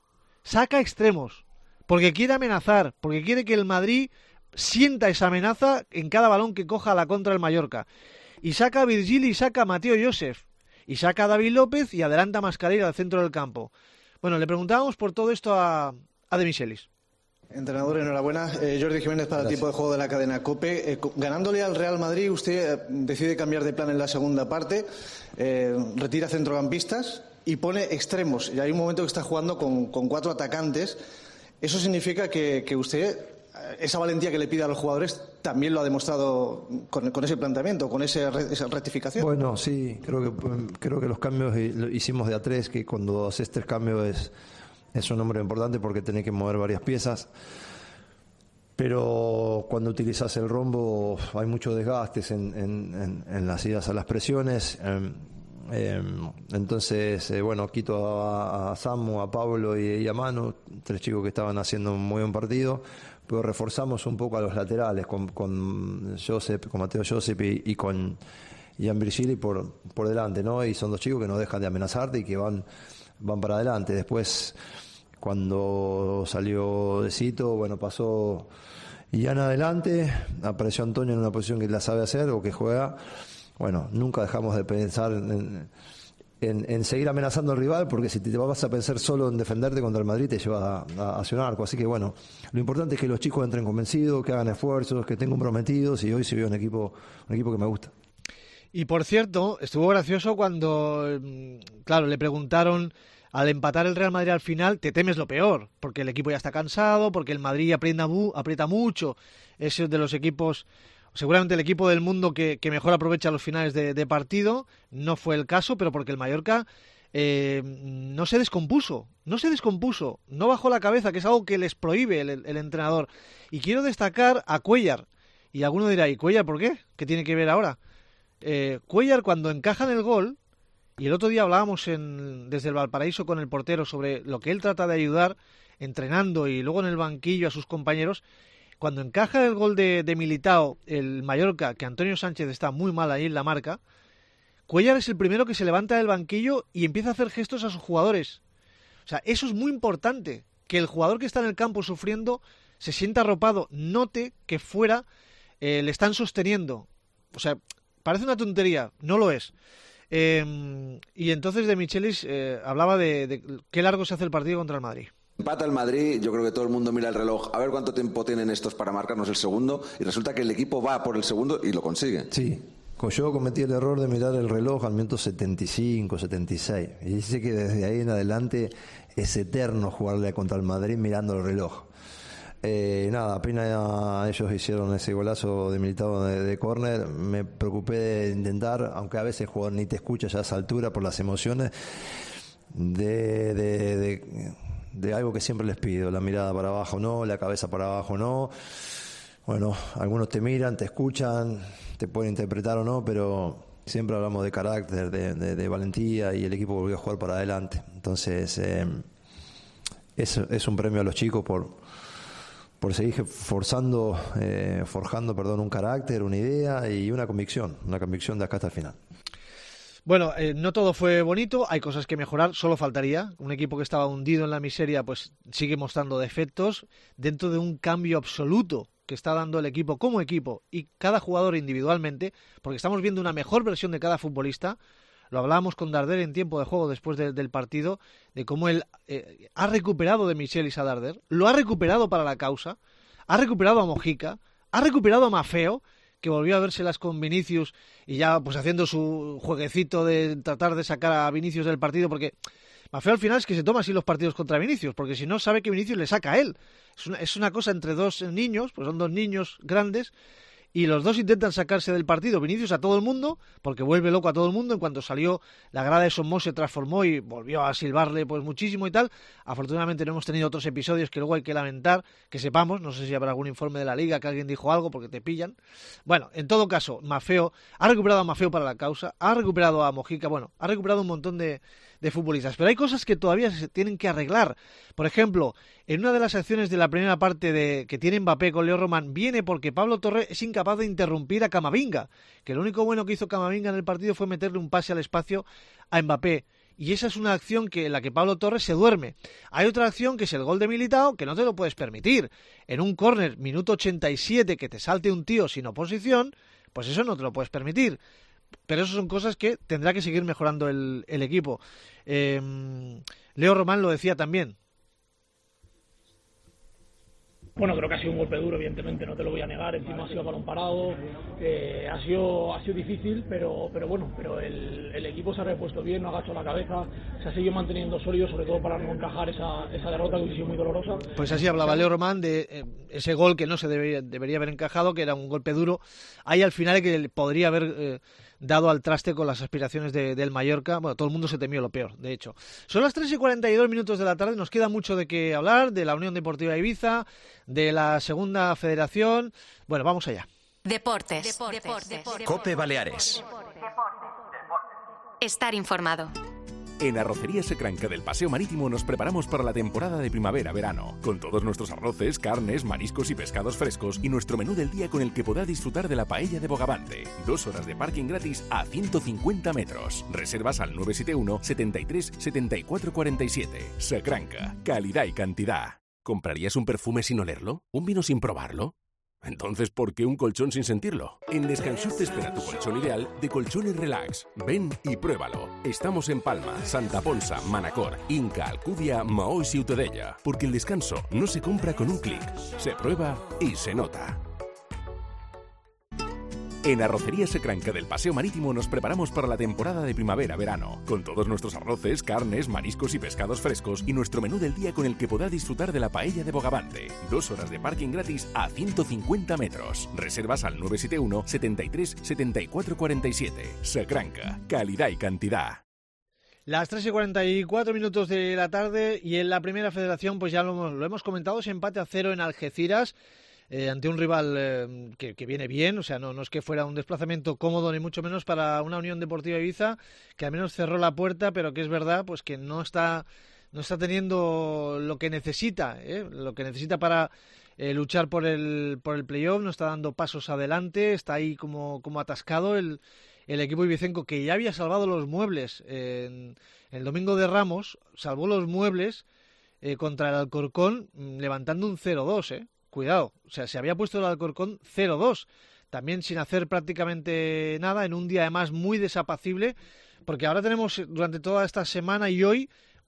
[SPEAKER 6] porque quiere amenazar, porque quiere que el Madrid sienta esa amenaza en cada balón que coja a la contra el Mallorca. Y saca a Virgili y saca a Mateo Joseph, y saca a David López y adelanta a Mascarell al centro del campo. Bueno, le preguntábamos por todo esto a De Michelis.
[SPEAKER 12] Entrenador, enhorabuena. Jordi Jiménez para el tipo de juego de la cadena COPE. Ganándole al Real Madrid, usted decide cambiar de plan en la segunda parte, retira centrocampistas y pone extremos. Y hay un momento que está jugando con 4 atacantes. Eso significa que usted, esa valentía que le pide a los jugadores, también lo ha demostrado con ese planteamiento, con esa rectificación.
[SPEAKER 5] Bueno, sí, creo que los cambios hicimos de a 3, que cuando haces 3 cambios es un número importante porque tenés que mover varias piezas. Pero cuando utilizas el rombo hay muchos desgastes en las idas a las presiones. Entonces, bueno, quito a Samu, a Pablo y a Manu, 3 chicos que estaban haciendo un muy buen partido. Pero reforzamos un poco a los laterales con Josep, con Mateo Josep y con Jan Virgili por delante, ¿no? Y son 2 chicos que no dejan de amenazarte y que van para adelante. Después, cuando salió De Cito, bueno, pasó Jan adelante, apareció Antonio en una posición que la sabe hacer o que juega. Bueno, nunca dejamos de pensar en seguir amenazando al rival, porque si te vas a pensar solo en defenderte contra el Madrid te lleva hacia un arco. Así que bueno, lo importante es que los chicos entren convencidos, que hagan esfuerzos, que estén comprometidos, y hoy se vio un equipo que me gusta.
[SPEAKER 6] Y por cierto, estuvo gracioso cuando, claro, le preguntaron al empatar el Real Madrid al final, te temes lo peor, porque el equipo ya está cansado, porque el Madrid aprieta mucho, es de los equipos, seguramente el equipo del mundo que mejor aprovecha los finales de partido. No fue el caso, pero porque el Mallorca no se descompuso, no bajó la cabeza, que es algo que les prohíbe el entrenador. Y quiero destacar a Cuéllar, y alguno dirá, ¿y Cuéllar por qué? ¿Qué tiene que ver ahora? Cuéllar, cuando encajan el gol, y el otro día hablábamos desde el Valparaíso con el portero sobre lo que él trata de ayudar, entrenando y luego en el banquillo a sus compañeros. Cuando encaja el gol de Militao, el Mallorca, que Antonio Sánchez está muy mal ahí en la marca, Cuéllar es el primero que se levanta del banquillo y empieza a hacer gestos a sus jugadores. O sea, eso es muy importante, que el jugador que está en el campo sufriendo se sienta arropado, note que fuera le están sosteniendo. O sea, parece una tontería, no lo es. Y entonces De Michelis hablaba de qué largo se hace el partido contra el Madrid.
[SPEAKER 13] Empata el Madrid, yo creo que todo el mundo mira el reloj, a ver cuánto tiempo tienen estos para marcarnos el segundo, y resulta que el equipo va por el segundo y lo consigue.
[SPEAKER 5] Sí, Yo cometí el error de mirar el reloj al minuto 75, 76. Y dice que desde ahí en adelante es eterno jugarle contra el Madrid mirando el reloj. Apenas ellos hicieron ese golazo de Militao de córner, me preocupé de intentar, aunque a veces el jugador ni te escucha ya a esa altura por las emociones, de algo que siempre les pido, la mirada para abajo no, la cabeza para abajo no. Bueno, algunos te miran, te escuchan, te pueden interpretar o no, pero siempre hablamos de carácter, de valentía, y el equipo volvió a jugar para adelante. Entonces, es un premio a los chicos por seguir forjando un carácter, una idea y una convicción de acá hasta el final.
[SPEAKER 6] Bueno, no todo fue bonito, hay cosas que mejorar, solo faltaría. Un equipo que estaba hundido en la miseria pues sigue mostrando defectos dentro de un cambio absoluto que está dando el equipo como equipo y cada jugador individualmente, porque estamos viendo una mejor versión de cada futbolista. Lo hablábamos con Darder en tiempo de juego después del partido, de cómo él ha recuperado de Michelis a Darder, lo ha recuperado para la causa, ha recuperado a Mojica, ha recuperado a Maffeo, que volvió a vérselas con Vinicius y ya pues haciendo su jueguecito de tratar de sacar a Vinicius del partido, porque Maffeo al final es que se toma así los partidos contra Vinicius, porque si no sabe que Vinicius le saca a él. Es una cosa entre dos niños, pues son dos niños grandes, y los dos intentan sacarse del partido. Vinicius a todo el mundo, porque vuelve loco a todo el mundo. En cuanto salió la grada de Somos se transformó y volvió a silbarle pues muchísimo y tal. Afortunadamente no hemos tenido otros episodios que luego hay que lamentar, que sepamos. No sé si habrá algún informe de la Liga que alguien dijo algo porque te pillan. Bueno, en todo caso, Maffeo ha recuperado a Maffeo para la causa, ha recuperado a Mojica, bueno, ha recuperado un montón de futbolistas, pero hay cosas que todavía se tienen que arreglar. Por ejemplo, en una de las acciones de la primera parte que tiene Mbappé con Leo Román, viene porque Pablo Torre es incapaz de interrumpir a Camavinga, que lo único bueno que hizo Camavinga en el partido fue meterle un pase al espacio a Mbappé, y esa es una acción en la que Pablo Torres se duerme. Hay otra acción que es el gol de Militao, que no te lo puedes permitir. En un córner, minuto 87, que te salte un tío sin oposición, pues eso no te lo puedes permitir. Pero eso son cosas que tendrá que seguir mejorando el equipo. Leo Román lo decía también.
[SPEAKER 1] Bueno, creo que ha sido un golpe duro, evidentemente, no te lo voy a negar. Encima ha sido balón parado, ha sido difícil, pero el equipo se ha repuesto bien, no ha agachado la cabeza, se ha seguido manteniendo sólido, sobre todo para no encajar esa derrota que hubiese sido muy dolorosa.
[SPEAKER 6] Pues así hablaba Leo Román de ese gol que no se debería haber encajado, que era un golpe duro. Ahí al final que podría haber dado al traste con las aspiraciones del Mallorca. Bueno, todo el mundo se temió lo peor, de hecho. Son las 3:42 de la tarde, nos queda mucho de qué hablar, de la Unión Deportiva Ibiza, de la Segunda Federación. Bueno, vamos allá.
[SPEAKER 2] Deportes.
[SPEAKER 14] COPE Baleares.
[SPEAKER 2] Estar informado.
[SPEAKER 8] En Arrocería Secranca del Paseo Marítimo nos preparamos para la temporada de primavera-verano, con todos nuestros arroces, carnes, mariscos y pescados frescos y nuestro menú del día con el que podrá disfrutar de la paella de Bogavante. 2 horas de parking gratis a 150 metros. Reservas al 971 73 74 47. Secranca, calidad y cantidad. ¿Comprarías un perfume sin olerlo? ¿Un vino sin probarlo? Entonces, ¿por qué un colchón sin sentirlo? En Descansur te espera tu colchón ideal de Colchones Relax. Ven y pruébalo. Estamos en Palma, Santa Ponsa, Manacor, Inca, Alcudia, Maó y Ciutadella. Porque el descanso no se compra con un clic. Se prueba y se nota. En Arrocería Secranca del Paseo Marítimo nos preparamos para la temporada de primavera-verano, con todos nuestros arroces, carnes, mariscos y pescados frescos y nuestro menú del día con el que podrá disfrutar de la paella de Bogavante. 2 horas de parking gratis a 150 metros. Reservas al 971 73 74 47. Secranca, calidad y cantidad.
[SPEAKER 6] Las 3:44 de la tarde y en la Primera Federación pues ya lo hemos comentado, ese empate a 0 en Algeciras. Ante un rival que viene bien, o sea, no es que fuera un desplazamiento cómodo ni mucho menos para una Unión Deportiva Ibiza, que al menos cerró la puerta, pero que es verdad pues que no está teniendo lo que necesita para luchar por el playoff, no está dando pasos adelante, está ahí como atascado el equipo ibicenco, que ya había salvado los muebles en el domingo de Ramos, salvó los muebles contra el Alcorcón levantando un 0-2, Cuidado, o sea, se había puesto el Alcorcón 0-2, también sin hacer prácticamente nada, en un día además muy desapacible, porque ahora tenemos durante toda esta semana y hoy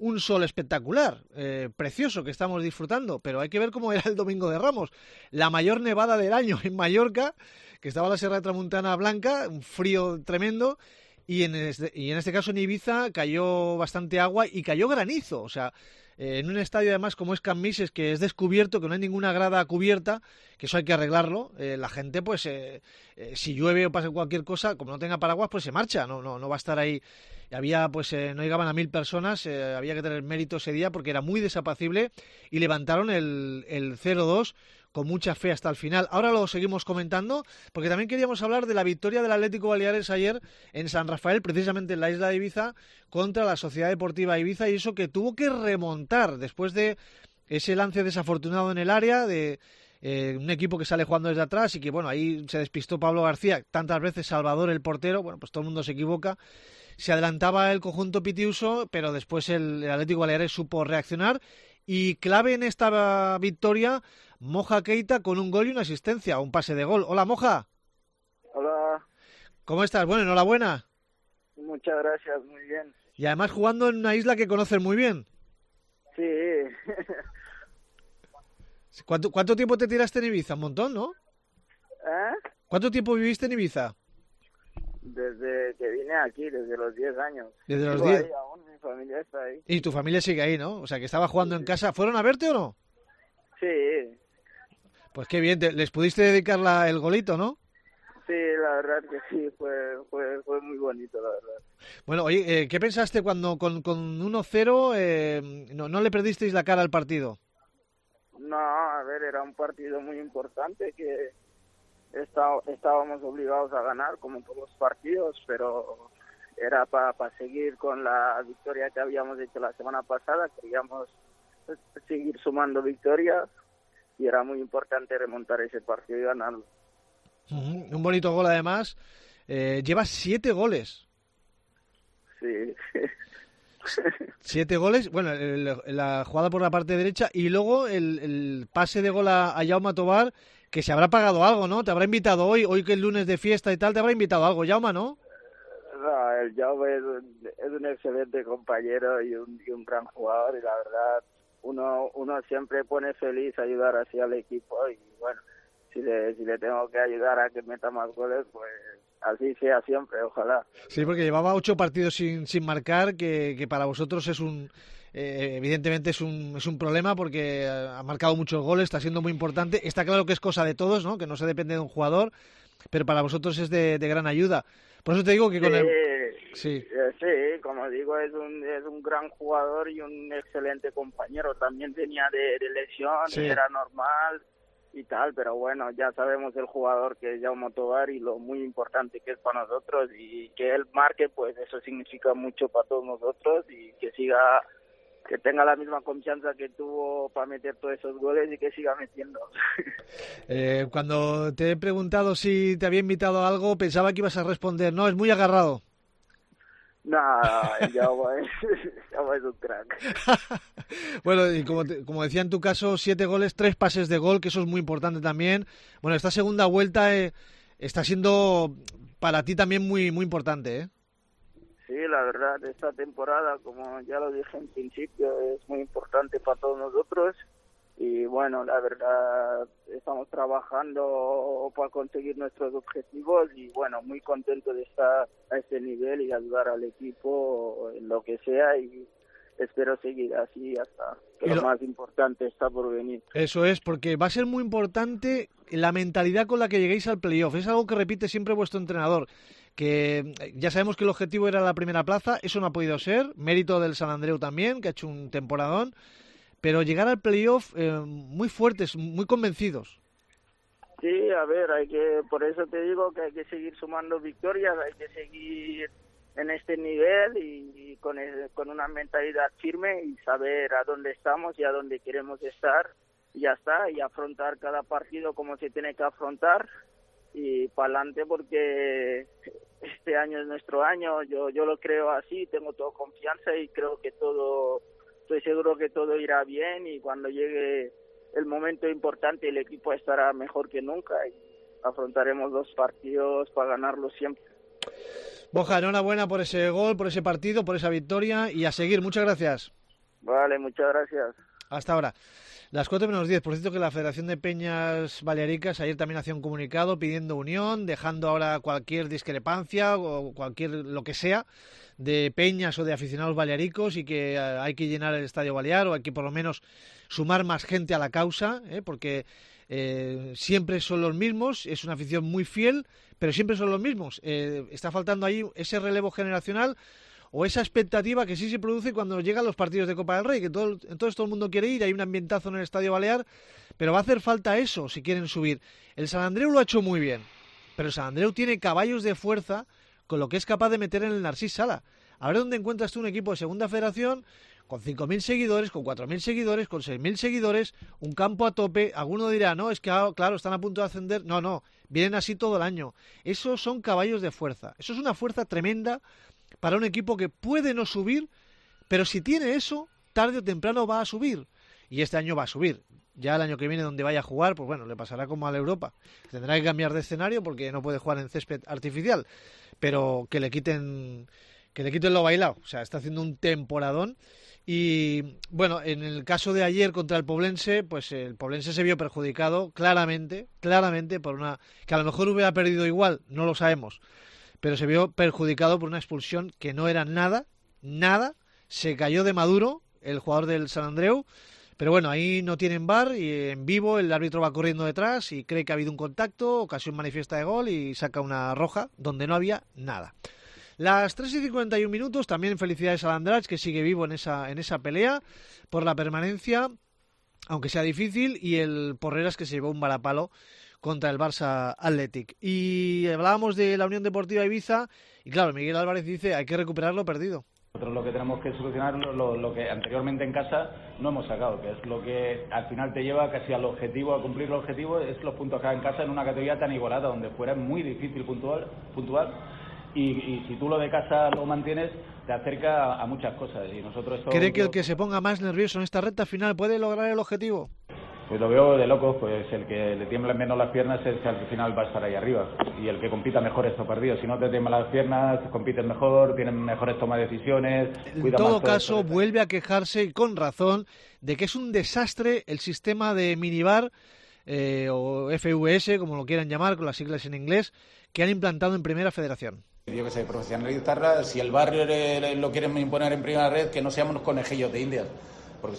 [SPEAKER 6] un sol espectacular, precioso, que estamos disfrutando, pero hay que ver cómo era el Domingo de Ramos, la mayor nevada del año en Mallorca, que estaba la Sierra de Tramuntana blanca, un frío tremendo, y en este caso en Ibiza cayó bastante agua y cayó granizo, o sea, en un estadio además como es Can Mises, que es descubierto, que no hay ninguna grada cubierta, que eso hay que arreglarlo, la gente pues si llueve o pasa cualquier cosa, como no tenga paraguas, pues se marcha, no va a estar ahí. Había pues no llegaban a 1000 personas, había que tener mérito ese día porque era muy desapacible y levantaron el 0-2 con mucha fe hasta el final. Ahora lo seguimos comentando porque también queríamos hablar de la victoria del Atlético Baleares ayer en San Rafael, precisamente en la isla de Ibiza, contra la Sociedad Deportiva Ibiza, y eso que tuvo que remontar después de ese lance desafortunado en el área de un equipo que sale jugando desde atrás y que bueno, ahí se despistó Pablo García, tantas veces Salvador el portero, bueno, pues todo el mundo se equivoca. Se adelantaba el conjunto pitiuso, pero después el Atlético Baleares supo reaccionar y clave en esta victoria Moja Keita con un gol y una asistencia, un pase de gol. Hola, Moja.
[SPEAKER 15] Hola.
[SPEAKER 6] ¿Cómo estás? Bueno, enhorabuena.
[SPEAKER 15] Muchas gracias, muy bien.
[SPEAKER 6] Y además jugando en una isla que conoces muy bien.
[SPEAKER 15] Sí.
[SPEAKER 6] ¿Cuánto tiempo te tiraste en Ibiza? Un montón, ¿no? ¿Cuánto tiempo viviste en Ibiza?
[SPEAKER 15] Desde que vine aquí, desde los 10 años.
[SPEAKER 6] Desde los 10.
[SPEAKER 15] Aún mi familia está ahí.
[SPEAKER 6] Y tu familia sigue ahí, ¿no? O sea, que estaba jugando en casa. ¿Fueron a verte o no?
[SPEAKER 15] Sí.
[SPEAKER 6] Pues qué bien, les pudiste dedicar el golito, ¿no?
[SPEAKER 15] Sí, la verdad que sí, fue muy bonito, la verdad.
[SPEAKER 6] Bueno, oye, ¿qué pensaste cuando con 1-0 no le perdisteis la cara al partido?
[SPEAKER 15] No, a ver, era un partido muy importante que estábamos obligados a ganar como todos los partidos, pero era para seguir con la victoria que habíamos hecho la semana pasada. Queríamos seguir sumando victorias y era muy importante remontar ese partido y ganarlo.
[SPEAKER 6] Un bonito gol además. Llevas 7 goles.
[SPEAKER 15] Sí.
[SPEAKER 6] 7 goles, bueno, la jugada por la parte derecha y luego el pase de gol a Jaume Tobar, que se habrá pagado algo, ¿no? Te habrá invitado hoy que es lunes de fiesta y tal, te habrá invitado algo, Jaume, ¿no?
[SPEAKER 15] No, el Jaume es un excelente compañero y un gran jugador, y la verdad uno siempre pone feliz ayudar así al equipo, y bueno, si le tengo que ayudar a que meta más goles, pues así sea siempre, ojalá.
[SPEAKER 6] Sí, porque llevaba 8 partidos sin marcar, que para vosotros es evidentemente es un problema, porque ha marcado muchos goles, está siendo muy importante. Está claro que es cosa de todos, ¿no? Que no se depende de un jugador, pero para vosotros es de gran ayuda. Por eso te digo que con
[SPEAKER 15] Sí, como digo, es un gran jugador y un excelente compañero. También tenía de lesión,
[SPEAKER 6] sí.
[SPEAKER 15] Era normal y tal, pero bueno, ya sabemos el jugador que es Jaume Tobar y lo muy importante que es para nosotros, y que él marque, pues eso significa mucho para todos nosotros, y que tenga la misma confianza que tuvo para meter todos esos goles y que siga metiendo.
[SPEAKER 6] Cuando te he preguntado si te había invitado a algo, pensaba que ibas a responder, no, es muy agarrado.
[SPEAKER 15] No, Jaume es un crack.
[SPEAKER 6] Bueno, y como decía en tu caso, 7 goles, 3 pases de gol, que eso es muy importante también. Bueno, esta segunda vuelta está siendo para ti también muy, muy importante, ¿eh?
[SPEAKER 15] Sí, la verdad, esta temporada, como ya lo dije en principio, es muy importante para todos nosotros. Y bueno, la verdad, estamos trabajando para conseguir nuestros objetivos, y bueno, muy contento de estar a este nivel y ayudar al equipo en lo que sea, y espero seguir así hasta que lo más importante está por venir.
[SPEAKER 6] Eso es, porque va a ser muy importante la mentalidad con la que lleguéis al playoff. Es algo que repite siempre vuestro entrenador, que ya sabemos que el objetivo era la primera plaza, eso no ha podido ser, mérito del Sant Andreu también, que ha hecho un temporadón, pero llegar al playoff muy fuertes, muy convencidos.
[SPEAKER 15] Sí, a ver, por eso te digo que hay que seguir sumando victorias, hay que seguir en este nivel y con una mentalidad firme y saber a dónde estamos y a dónde queremos estar, y ya está, y afrontar cada partido como se tiene que afrontar y para adelante, porque este año es nuestro año, yo lo creo así, tengo toda confianza y creo que estoy seguro que todo irá bien, y cuando llegue el momento importante el equipo estará mejor que nunca y afrontaremos los partidos para ganarlos siempre.
[SPEAKER 6] Borja, enhorabuena por ese gol, por ese partido, por esa victoria, y a seguir. Muchas gracias.
[SPEAKER 15] Vale, muchas gracias.
[SPEAKER 6] Hasta ahora. Las 4:10. Por cierto que la Federación de Peñas Balearicas ayer también hacía un comunicado pidiendo unión, dejando ahora cualquier discrepancia o cualquier lo que sea de peñas o de aficionados balearicos, y que hay que llenar el Estadio Balear, o hay que por lo menos sumar más gente a la causa, porque siempre son los mismos. Es una afición muy fiel, pero siempre son los mismos. Está faltando ahí ese relevo generacional o esa expectativa que sí se produce cuando llegan los partidos de Copa del Rey, que entonces todo el mundo quiere ir, hay un ambientazo en el Estadio Balear, pero va a hacer falta eso si quieren subir. El Sant Andreu lo ha hecho muy bien, pero el Sant Andreu tiene caballos de fuerza con lo que es capaz de meter en el Narcís Sala. A ver dónde encuentras tú un equipo de segunda federación con 5.000 seguidores, con 4.000 seguidores, con 6.000 seguidores, un campo a tope. Alguno dirá, no, es que claro, están a punto de ascender. No, vienen así todo el año. Esos son caballos de fuerza. Eso es una fuerza tremenda para un equipo que puede no subir, pero si tiene eso, tarde o temprano va a subir. Y este año va a subir. Ya el año que viene, donde vaya a jugar, pues bueno, le pasará como a la Europa. Tendrá que cambiar de escenario porque no puede jugar en césped artificial. Pero que le quiten lo bailado. O sea, está haciendo un temporadón. Y bueno, en el caso de ayer contra el Poblense, pues el Poblense se vio perjudicado claramente por una... que a lo mejor hubiera perdido igual, no lo sabemos. Pero se vio perjudicado por una expulsión que no era nada. Se cayó de Maduro, el jugador del Sant Andreu. Pero bueno, ahí no tienen VAR y en vivo el árbitro va corriendo detrás y cree que ha habido un contacto, ocasión manifiesta de gol, y saca una roja donde no había nada. Las 3:51, también felicidades al Andratx, que sigue vivo en esa pelea por la permanencia, aunque sea difícil, y el Porreras, que se llevó un varapalo contra el Barça Athletic. Y hablábamos de la Unión Deportiva Ibiza, y claro, Miguel Álvarez dice, hay que recuperar lo perdido.
[SPEAKER 9] Nosotros lo que tenemos que solucionar lo que anteriormente en casa no hemos sacado, que es lo que al final te lleva casi al objetivo, a cumplir el objetivo, es los puntos que hay en casa en una categoría tan igualada, donde fuera es muy difícil puntuar. Y si tú lo de casa lo mantienes, te acerca a muchas cosas. Y nosotros
[SPEAKER 6] ¿Cree que el que se ponga más nervioso en esta recta final puede lograr el objetivo?
[SPEAKER 9] Pues lo veo de locos, pues el que le tiemblan menos las piernas es el que al final va a estar ahí arriba. Y el que compita mejor estos partidos. Si no te tiemblan las piernas, compites mejor, tienes mejores tomas de decisiones.
[SPEAKER 6] En todo caso, vuelve a quejarse, y con razón, de que es un desastre el sistema de minibar o FVS, como lo quieran llamar, con las siglas en inglés, que han implantado en Primera Federación.
[SPEAKER 16] Yo que sé, profesionalizarla, si el barrio lo quieren imponer en Primera Red, que no seamos unos conejillos de indias, porque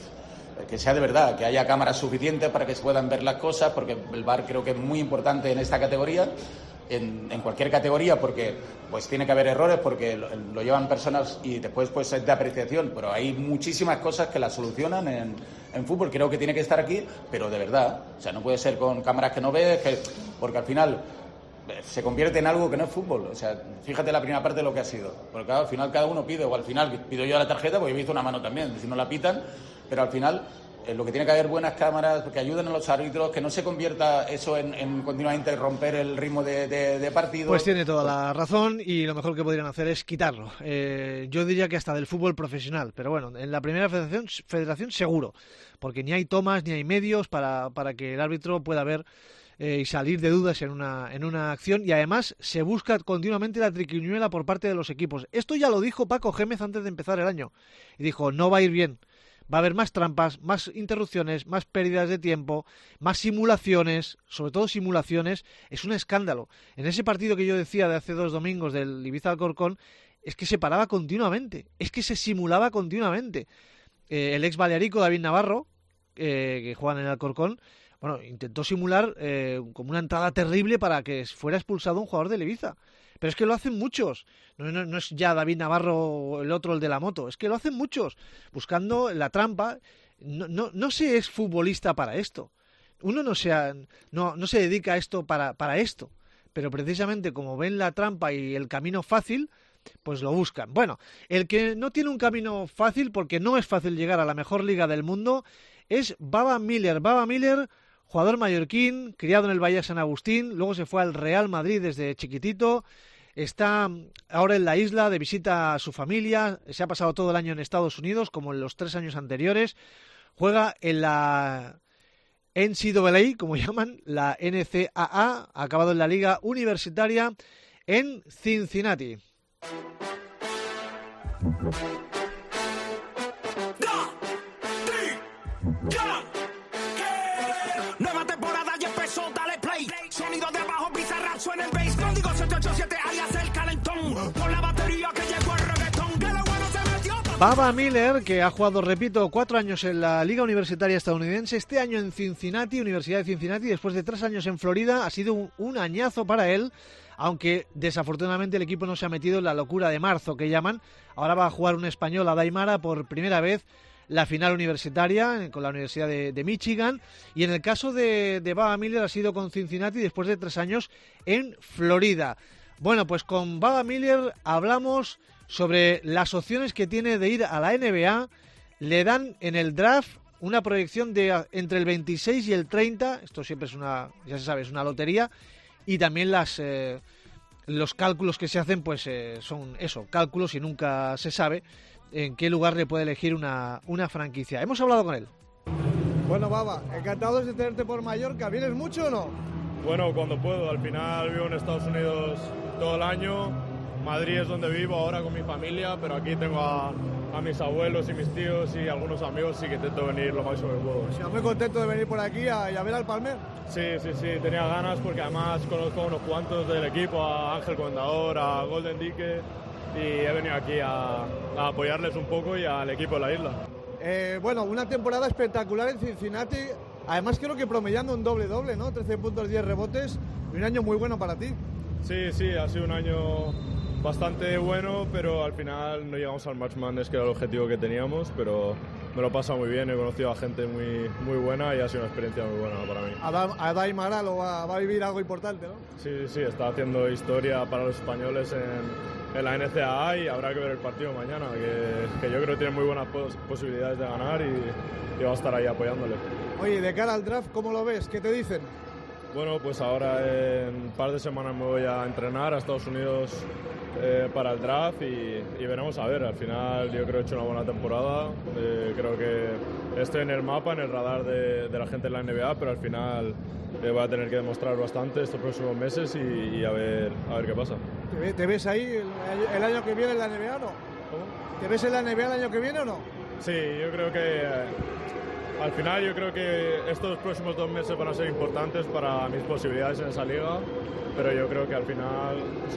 [SPEAKER 16] que sea de verdad, que haya cámaras suficientes para que se puedan ver las cosas, porque el VAR creo que es muy importante en esta categoría, en cualquier categoría, porque pues tiene que haber errores, porque lo llevan personas y después pues es de apreciación, pero hay muchísimas cosas que las solucionan en fútbol. Creo que tiene que estar aquí, pero de verdad, o sea, no puede ser con cámaras que no ves, porque al final se convierte en algo que no es fútbol. O sea, fíjate la primera parte de lo que ha sido, porque claro, al final cada uno pide, o al final pido yo la tarjeta, porque yo he visto una mano también, si no la pitan, pero al final lo que tiene que haber buenas cámaras que ayuden a los árbitros, que no se convierta eso en continuamente romper el ritmo de partido.
[SPEAKER 6] Pues tiene toda la razón, y lo mejor que podrían hacer es quitarlo. Yo diría que hasta del fútbol profesional, pero bueno, en la Primera Federación seguro, porque ni hay tomas ni hay medios para que el árbitro pueda ver y salir de dudas en una acción, y además se busca continuamente la triquiñuela por parte de los equipos. Esto ya lo dijo Paco Gémez antes de empezar el año, y dijo, no va a ir bien. Va a haber más trampas, más interrupciones, más pérdidas de tiempo, más simulaciones, sobre todo simulaciones. Es un escándalo. En ese partido que yo decía de hace 2 domingos del Ibiza Alcorcón, es que se paraba continuamente, es que se simulaba continuamente. El ex balearico David Navarro, que juega en el Alcorcón, bueno, intentó simular como una entrada terrible para que fuera expulsado un jugador del Ibiza. Pero es que lo hacen muchos. No es ya David Navarro o el otro, el de la moto. Es que lo hacen muchos, buscando la trampa. No se es futbolista para esto. Uno no se dedica a esto para esto. Pero precisamente como ven la trampa y el camino fácil, pues lo buscan. Bueno, el que no tiene un camino fácil, porque no es fácil llegar a la mejor liga del mundo, es Baba Miller. Baba Miller, jugador mallorquín, criado en el Valle de San Agustín, luego se fue al Real Madrid desde chiquitito. Está ahora en la isla de visita a su familia, se ha pasado todo el año en Estados Unidos, como en los 3 años anteriores. Juega en la NCAA, como llaman, la NCAA, ha acabado en la Liga Universitaria en Cincinnati.
[SPEAKER 17] Nueva temporada ya empezó, dale play. Sonido de abajo, Bizarrap suena el bass. Código 787 alias el calentón. Por la batería que llegó el reggaetón. Que lo bueno se metió.
[SPEAKER 6] Baba Miller, que ha jugado, repito, 4 años en la Liga Universitaria Estadounidense, este año en Cincinnati, Universidad de Cincinnati, después de 3 años en Florida, ha sido un añazo para él, aunque desafortunadamente el equipo no se ha metido en la locura de marzo, que llaman. Ahora va a jugar un español, a Daimara, por primera vez la final universitaria con la Universidad de Michigan, y en el caso de Baba Miller ha sido con Cincinnati después de 3 años en Florida. Bueno, pues con Baba Miller hablamos sobre las opciones que tiene de ir a la NBA. Le dan en el draft una proyección de entre el 26 y el 30, esto siempre es ya se sabe, es una lotería, y también los cálculos que se hacen pues son eso, cálculos, y nunca se sabe en qué lugar le puede elegir una franquicia. Hemos hablado con él.
[SPEAKER 18] Bueno, Baba, encantado de tenerte por Mallorca. ¿Vienes mucho o no?
[SPEAKER 19] Bueno, cuando puedo. Al final vivo en Estados Unidos todo el año. Madrid es donde vivo ahora con mi familia, pero aquí tengo a mis abuelos y mis tíos y algunos amigos, sí que intento venir lo máximo que puedo.
[SPEAKER 18] Sí, muy contento de venir por aquí y a ver al Palmer.
[SPEAKER 19] Sí, tenía ganas porque además conozco a unos cuantos del equipo, a Ángel Comendador, a Golden Dique, y he venido aquí a apoyarles un poco y al equipo de la isla.
[SPEAKER 18] Bueno, una temporada espectacular en Cincinnati, además creo que promediando un doble-doble, ¿no? 13 puntos, 10 rebotes, y un año muy bueno para ti.
[SPEAKER 19] Sí, ha sido un año bastante bueno, pero al final no llegamos al March Madness, que era el objetivo que teníamos, pero me lo he pasado muy bien, he conocido a gente muy buena y ha sido una experiencia muy buena para mí.
[SPEAKER 18] A Daimara va a vivir algo importante, ¿no?
[SPEAKER 19] Sí, está haciendo historia para los españoles en la NCAA, y habrá que ver el partido mañana, que yo creo que tiene muy buenas posibilidades de ganar y va a estar ahí apoyándole.
[SPEAKER 18] Oye, de cara al draft, ¿cómo lo ves? ¿Qué te dicen?
[SPEAKER 19] Bueno, pues ahora en un par de semanas me voy a entrenar a Estados Unidos para el draft y veremos a ver. Al final yo creo que he hecho una buena temporada, creo que estoy en el mapa, en el radar de la gente de la NBA, pero al final voy a tener que demostrar bastante estos próximos meses y a ver qué pasa.
[SPEAKER 18] ¿Te ves ahí el año que viene en la NBA o no?
[SPEAKER 19] ¿Cómo?
[SPEAKER 18] ¿Te ves en la NBA el año que viene o no?
[SPEAKER 19] Sí, yo creo que al final estos próximos 2 meses van a ser importantes para mis posibilidades en esa liga, pero yo creo que al final,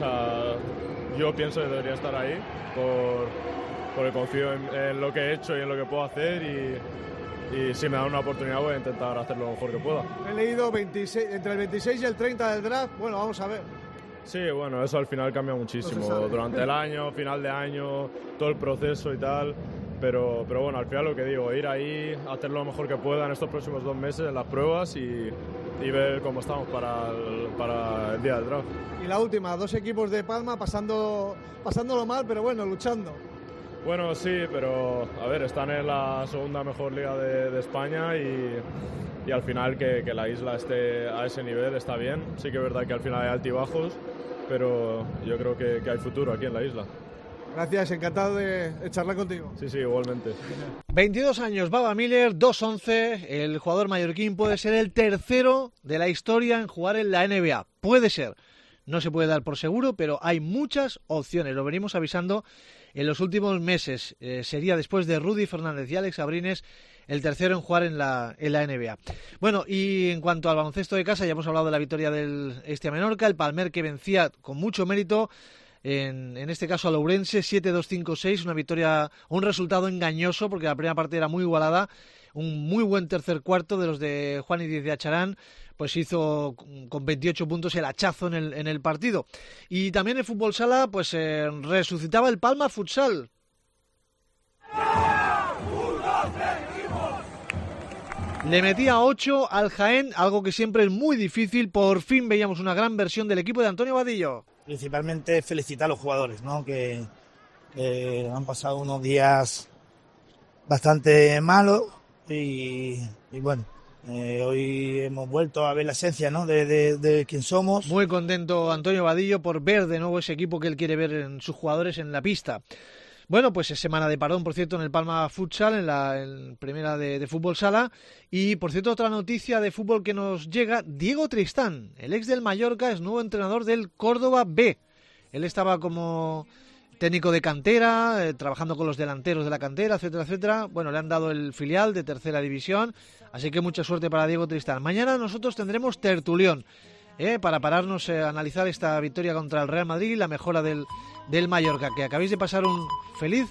[SPEAKER 19] yo pienso que debería estar ahí porque confío en lo que he hecho y en lo que puedo hacer, y si me dan una oportunidad voy a intentar hacerlo lo mejor que pueda.
[SPEAKER 18] He leído entre el 26 y el 30 del draft, bueno, vamos a ver.
[SPEAKER 19] Sí, bueno, eso al final cambia muchísimo durante el año, final de año, todo el proceso y tal. Pero bueno, al final lo que digo, ir ahí, hacerlo lo mejor que pueda en estos próximos 2 meses en las pruebas y ver cómo estamos para el día del draft.
[SPEAKER 18] Y la última, 2 equipos de Palma pasándolo mal, pero bueno, luchando.
[SPEAKER 19] Bueno, sí, pero a ver, están en la segunda mejor liga de España y al final que la isla esté a ese nivel está bien. Sí que es verdad que al final hay altibajos, pero yo creo que hay futuro aquí en la isla.
[SPEAKER 18] Gracias, encantado de charlar contigo.
[SPEAKER 19] Sí, igualmente.
[SPEAKER 6] 22 años, Baba Miller, 2'11", el jugador mallorquín puede ser el tercero de la historia en jugar en la NBA. Puede ser, no se puede dar por seguro, pero hay muchas opciones, lo venimos avisando en los últimos meses. Sería después de Rudy Fernández y Alex Abrines el tercero en jugar en la NBA. Bueno, y en cuanto al baloncesto de casa, ya hemos hablado de la victoria del Hestia Menorca, el Palmer que vencía con mucho mérito, en este caso a Lourense, 7-2-5-6, una victoria, un resultado engañoso porque la primera parte era muy igualada, un muy buen tercer cuarto de los de Juan y Díez de Acharán, pues hizo con 28 puntos el hachazo en el partido. Y también el fútbol sala pues resucitaba el Palma Futsal. Le metía 8 al Jaén, algo que siempre es muy difícil. Por fin veíamos una gran versión del equipo de Antonio Vadillo.
[SPEAKER 20] Principalmente felicitar a los jugadores, ¿no? Que han pasado unos días bastante malos y bueno, hoy hemos vuelto a ver la esencia, ¿no? de quién somos.
[SPEAKER 6] Muy contento Antonio Vadillo por ver de nuevo ese equipo que él quiere ver en sus jugadores en la pista. Bueno, pues es semana de parón, por cierto, en el Palma Futsal, en primera de fútbol sala. Y, por cierto, otra noticia de fútbol que nos llega, Diego Tristán, el ex del Mallorca, es nuevo entrenador del Córdoba B. Él estaba como técnico de cantera, trabajando con los delanteros de la cantera, etcétera, etcétera. Bueno, le han dado el filial de tercera división, así que mucha suerte para Diego Tristán. Mañana nosotros tendremos tertulión, para pararnos a analizar esta victoria contra el Real Madrid y la mejora del Mallorca. Que acabéis de pasar un feliz